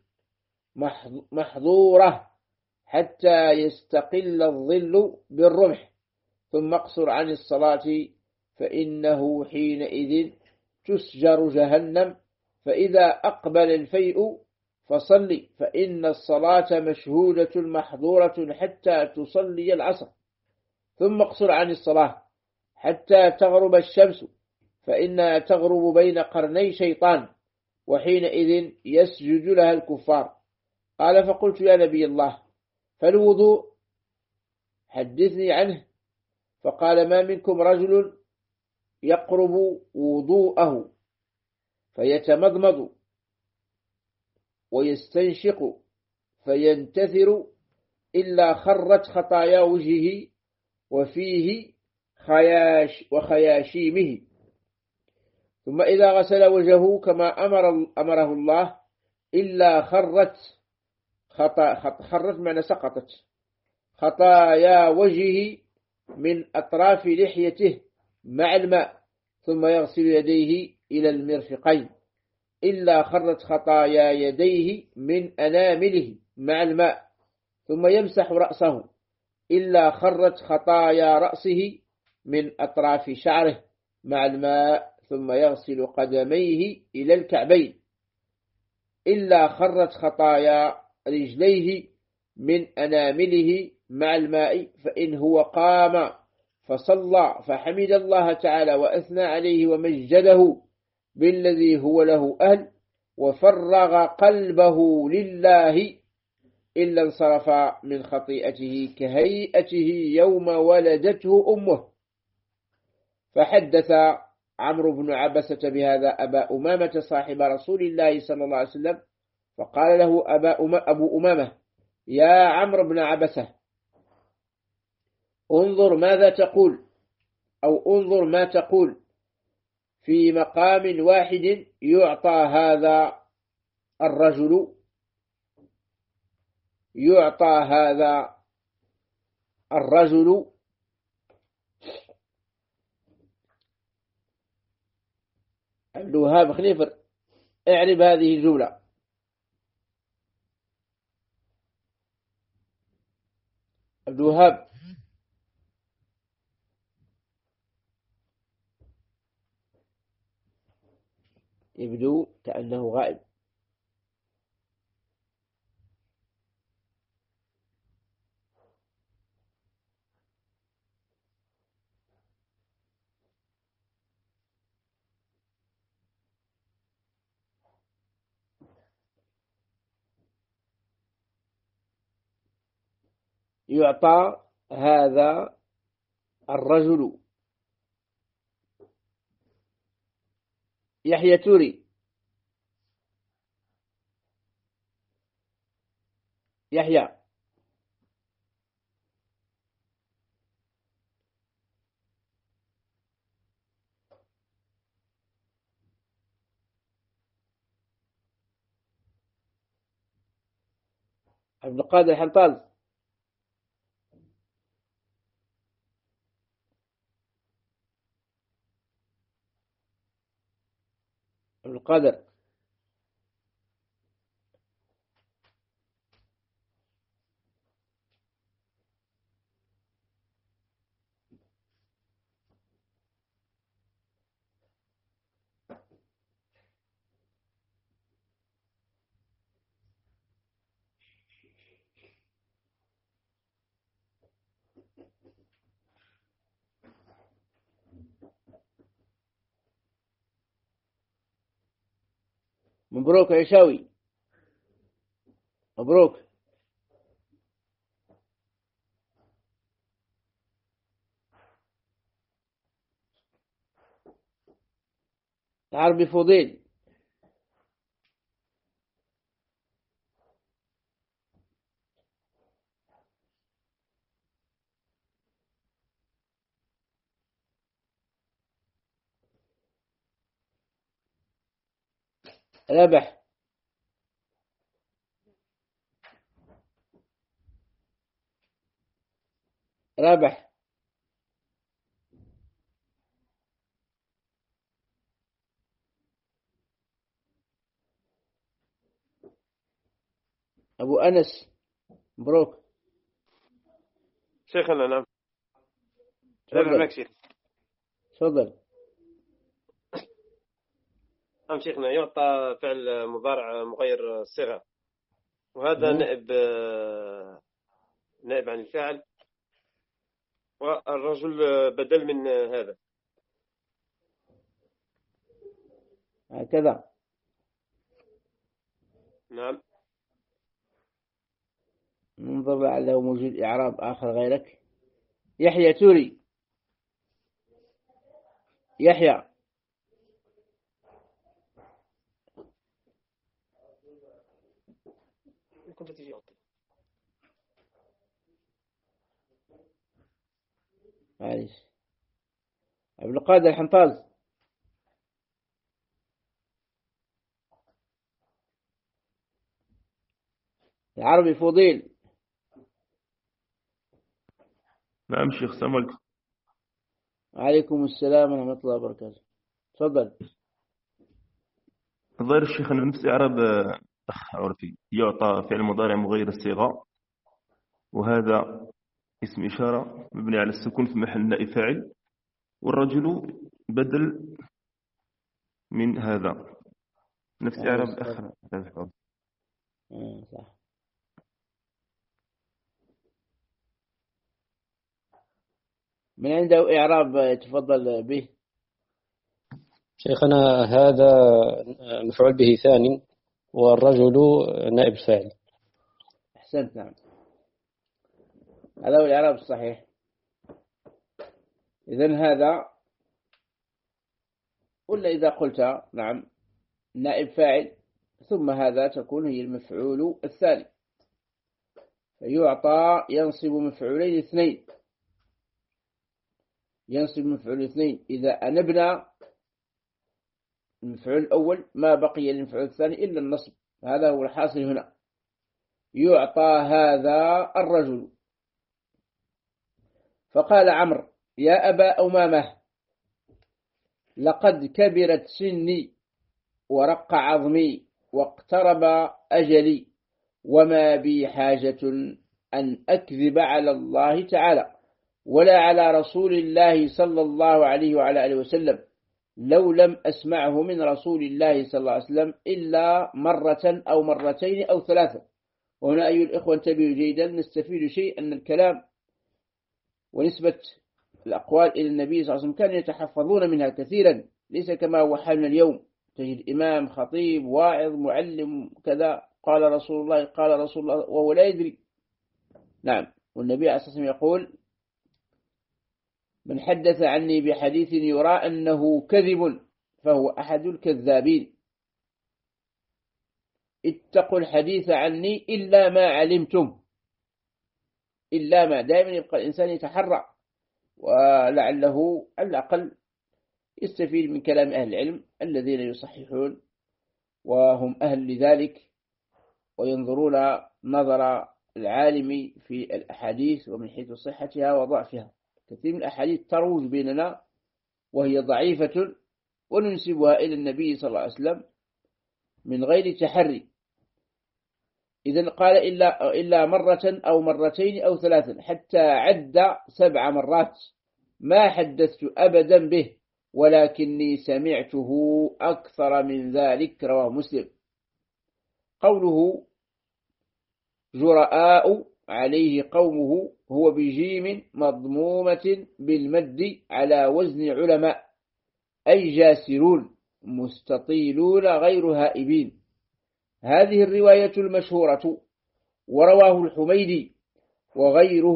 محظورة حتى يستقل الظل بالرمح، ثم اقصر عن الصلاة فإنه حينئذ تسجر جهنم، فإذا أقبل الفيء فصل، فإن الصلاة مشهودة محظورة حتى تصلي العصر. ثم اقصر عن الصلاة حتى تغرب الشمس، فإنها تغرب بين قرني شيطان، وحينئذ يسجد لها الكفار. قال فقلت يا نبي الله فالوضوء حدثني عنه. فقال ما منكم رجل يقرب وضوءه فيتمضمض ويستنشق فينتثر إلا خرت خطايا وجهه وفيه خياش وخياشيمه، ثم إذا غسل وجهه كما أمر أمره الله إلا خرت خطا خرت معنى سقطت خطايا وجهه من أطراف لحيته مع الماء، ثم يغسل يديه إلى المرفقين إلا خرت خطايا يديه من أنامله مع الماء، ثم يمسح رأسه إلا خرت خطايا رأسه من أطراف شعره مع الماء، ثم يغسل قدميه إلى الكعبين إلا خرت خطايا رجليه من أنامله مع الماء. فإن هو قام فصلى فحمد الله تعالى وأثنى عليه ومجده بالذي هو له أهل وفرغ قلبه لله إلا انصرف من خطيئته كهيئته يوم ولدته أمه. فحدث عمرو بن عبسة بهذا أبا أمامة صاحب رسول الله صلى الله عليه وسلم، فقال له أبا أبو أمامة يا عمرو بن عبسة انظر ماذا تقول، أو انظر ما تقول في مقام واحد يعطى هذا الرجل يعطى هذا الرجل عبد الوهاب خليفر اعرب هذه الجملة. عبد الوهاب يبدو كأنه غائب. يعطى هذا الرجل يحيى توري يحيى عبد القادر حنطاز عبد القادر مبروك عشاوي مبروك. العربي فضيل ربح ربح أبو أنس مبروك. شيخنا نعم. تابع معك شيخ. تفضل. نعم شيخنا، يعطى فعل مضارع مغير الصيغة، وهذا مم. نائب نائب عن الفاعل، والرجل بدل من هذا. هكذا. نعم. ننظر لعله موجود إعراب آخر غيرك. يحيى توري. يحيى. كنت تجي أعطي. معليش. عبد القادر الحنطاز. العربي فضيل. نعم شيخ، السلام عليكم. عليكم السلام ورحمة الله وبركاته. تفضل. الظاهر الشيخ أن نفس إعراب أخ عرفي، يعطى فعل مضارع مغير الصيغة، وهذا اسم إشارة مبني على السكون في محل نائب فاعل، والرجل بدل من هذا، نفس إعراب الأخ. صح. من عنده إعراب تفضل به شيخنا. هذا مفعول به ثاني، والرجل نائب فاعل. أحسنت. نعم، هذا هو الإعراب الصحيح. إذن هذا، ولا إذا قلت نعم نائب فاعل ثم هذا تكون هي المفعول الثاني، فيعطى ينصب مفعولين اثنين، ينصب مفعول اثنين إذا أنبنا المفعول الأول ما بقي للمفعول الثاني إلا النصب. هذا هو الحاصل هنا. يعطى هذا الرجل. فقال عمرو: يا أبا أمامة، لقد كبرت سني ورق عظمي واقترب أجلي، وما بي حاجة أن أكذب على الله تعالى ولا على رسول الله صلى الله عليه وعلى آله وسلم، لو لم أسمعه من رسول الله صلى الله عليه وسلم إلا مرة أو مرتين أو ثلاثة. وهنا أيها الإخوة انتبهوا جيدا، نستفيد شيء أن الكلام ونسبة الأقوال إلى النبي صلى الله عليه وسلم كانوا يتحفظون منها كثيرا، ليس كما هو حالنا اليوم، تجد إمام خطيب واعظ معلم كذا قال رسول الله قال رسول الله وهو لا يدري. نعم، والنبي عليه الصلاة والسلام يقول: من حدث عني بحديث يرى أنه كذب فهو أحد الكذابين. اتقوا الحديث عني إلا ما علمتم، إلا ما، دائما يبقى الإنسان يتحرى، ولعله على الأقل يستفيد من كلام أهل العلم الذين يصححون وهم أهل لذلك، وينظرون نظر العالم في الأحاديث ومن حيث صحتها وضعفها. كثير من الأحاديث تروج بيننا وهي ضعيفة وننسبها إلى النبي صلى الله عليه وسلم من غير تحري. إذن قال إلا, إلا مرة أو مرتين أو ثلاثا، حتى عد سبع مرات. ما حدثت أبدا به ولكني سمعته أكثر من ذلك، رواه مسلم. قوله جرآء عليه قومه هو بجيم مضمومة بالمد على وزن علماء، أي جاسرون مستطيلون غير هائبين. هذه الرواية المشهورة، ورواه الحميدي وغيره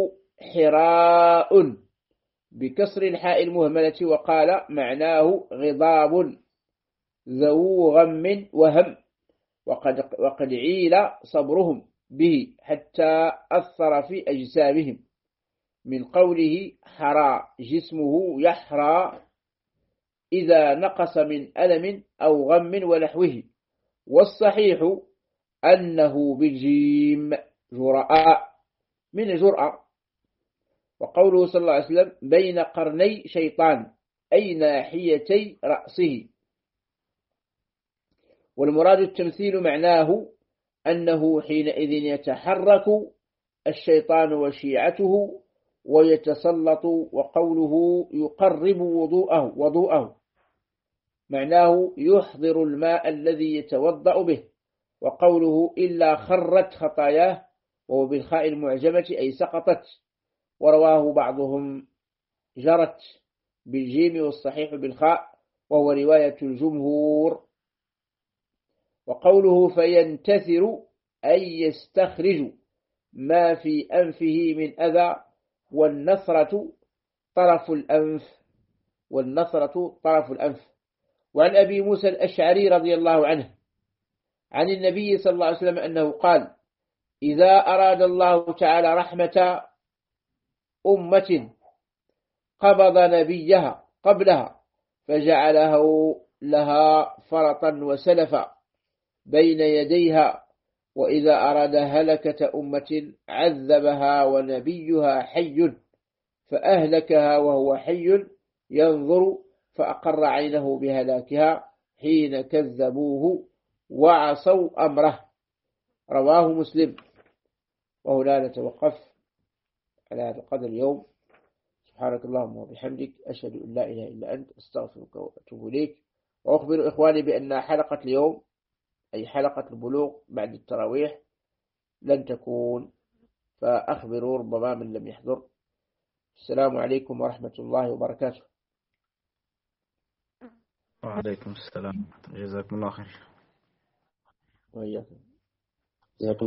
حراء بكسر الحاء المهملة، وقال معناه غضاب ذو غم وهم، وقد, وقد عيل صبرهم به حتى أثر في أجسامهم، من قوله حرى جسمه يحرى إذا نقص من ألم أو غم ونحوه. والصحيح أنه بالجيم جرآء من جرأة. وقوله صلى الله عليه وسلم بين قرني شيطان، أي ناحيتي رأسه. والمراد التمثيل معناه أنه حينئذ يتحرك الشيطان وشيعته ويتسلط، وقوله يقرب وضوءه وضوءه معناه يحضر الماء الذي يتوضأ به، وقوله إلا خرت خطاياه وهو بالخاء المعجمة أي سقطت، ورواه بعضهم جرت بالجيم والصحيح بالخاء وهو رواية الجمهور. وقوله فينتثر أي يستخرج ما في أنفه من أذى، والنثرة طرف الأنف والنثرة طرف الأنف. وعن أبي موسى الأشعري رضي الله عنه عن النبي صلى الله عليه وسلم أنه قال إذا أراد الله تعالى رحمة أمة قبض نبيها قبلها فجعله لها فرطا وسلفا بين يديها، وإذا أراد هلكة أمة عذبها ونبيها حي فأهلكها وهو حي ينظر فأقر عينه بهلاكها حين كذبوه وعصوا أمره. رواه مسلم. وهنا نتوقف على هذا القدر اليوم. سبحانك اللهم وبحمدك أشهد أن لا إله إلا أنت أستغفرك وأتوب إليك. وأخبر إخواني بأن حلقة اليوم أي حلقة البلوغ بعد التراويح لن تكون، فأخبروا ربما من لم يحضر. السلام عليكم ورحمة الله وبركاته. وعليكم السلام، جزاكم الله خير. وإياكم.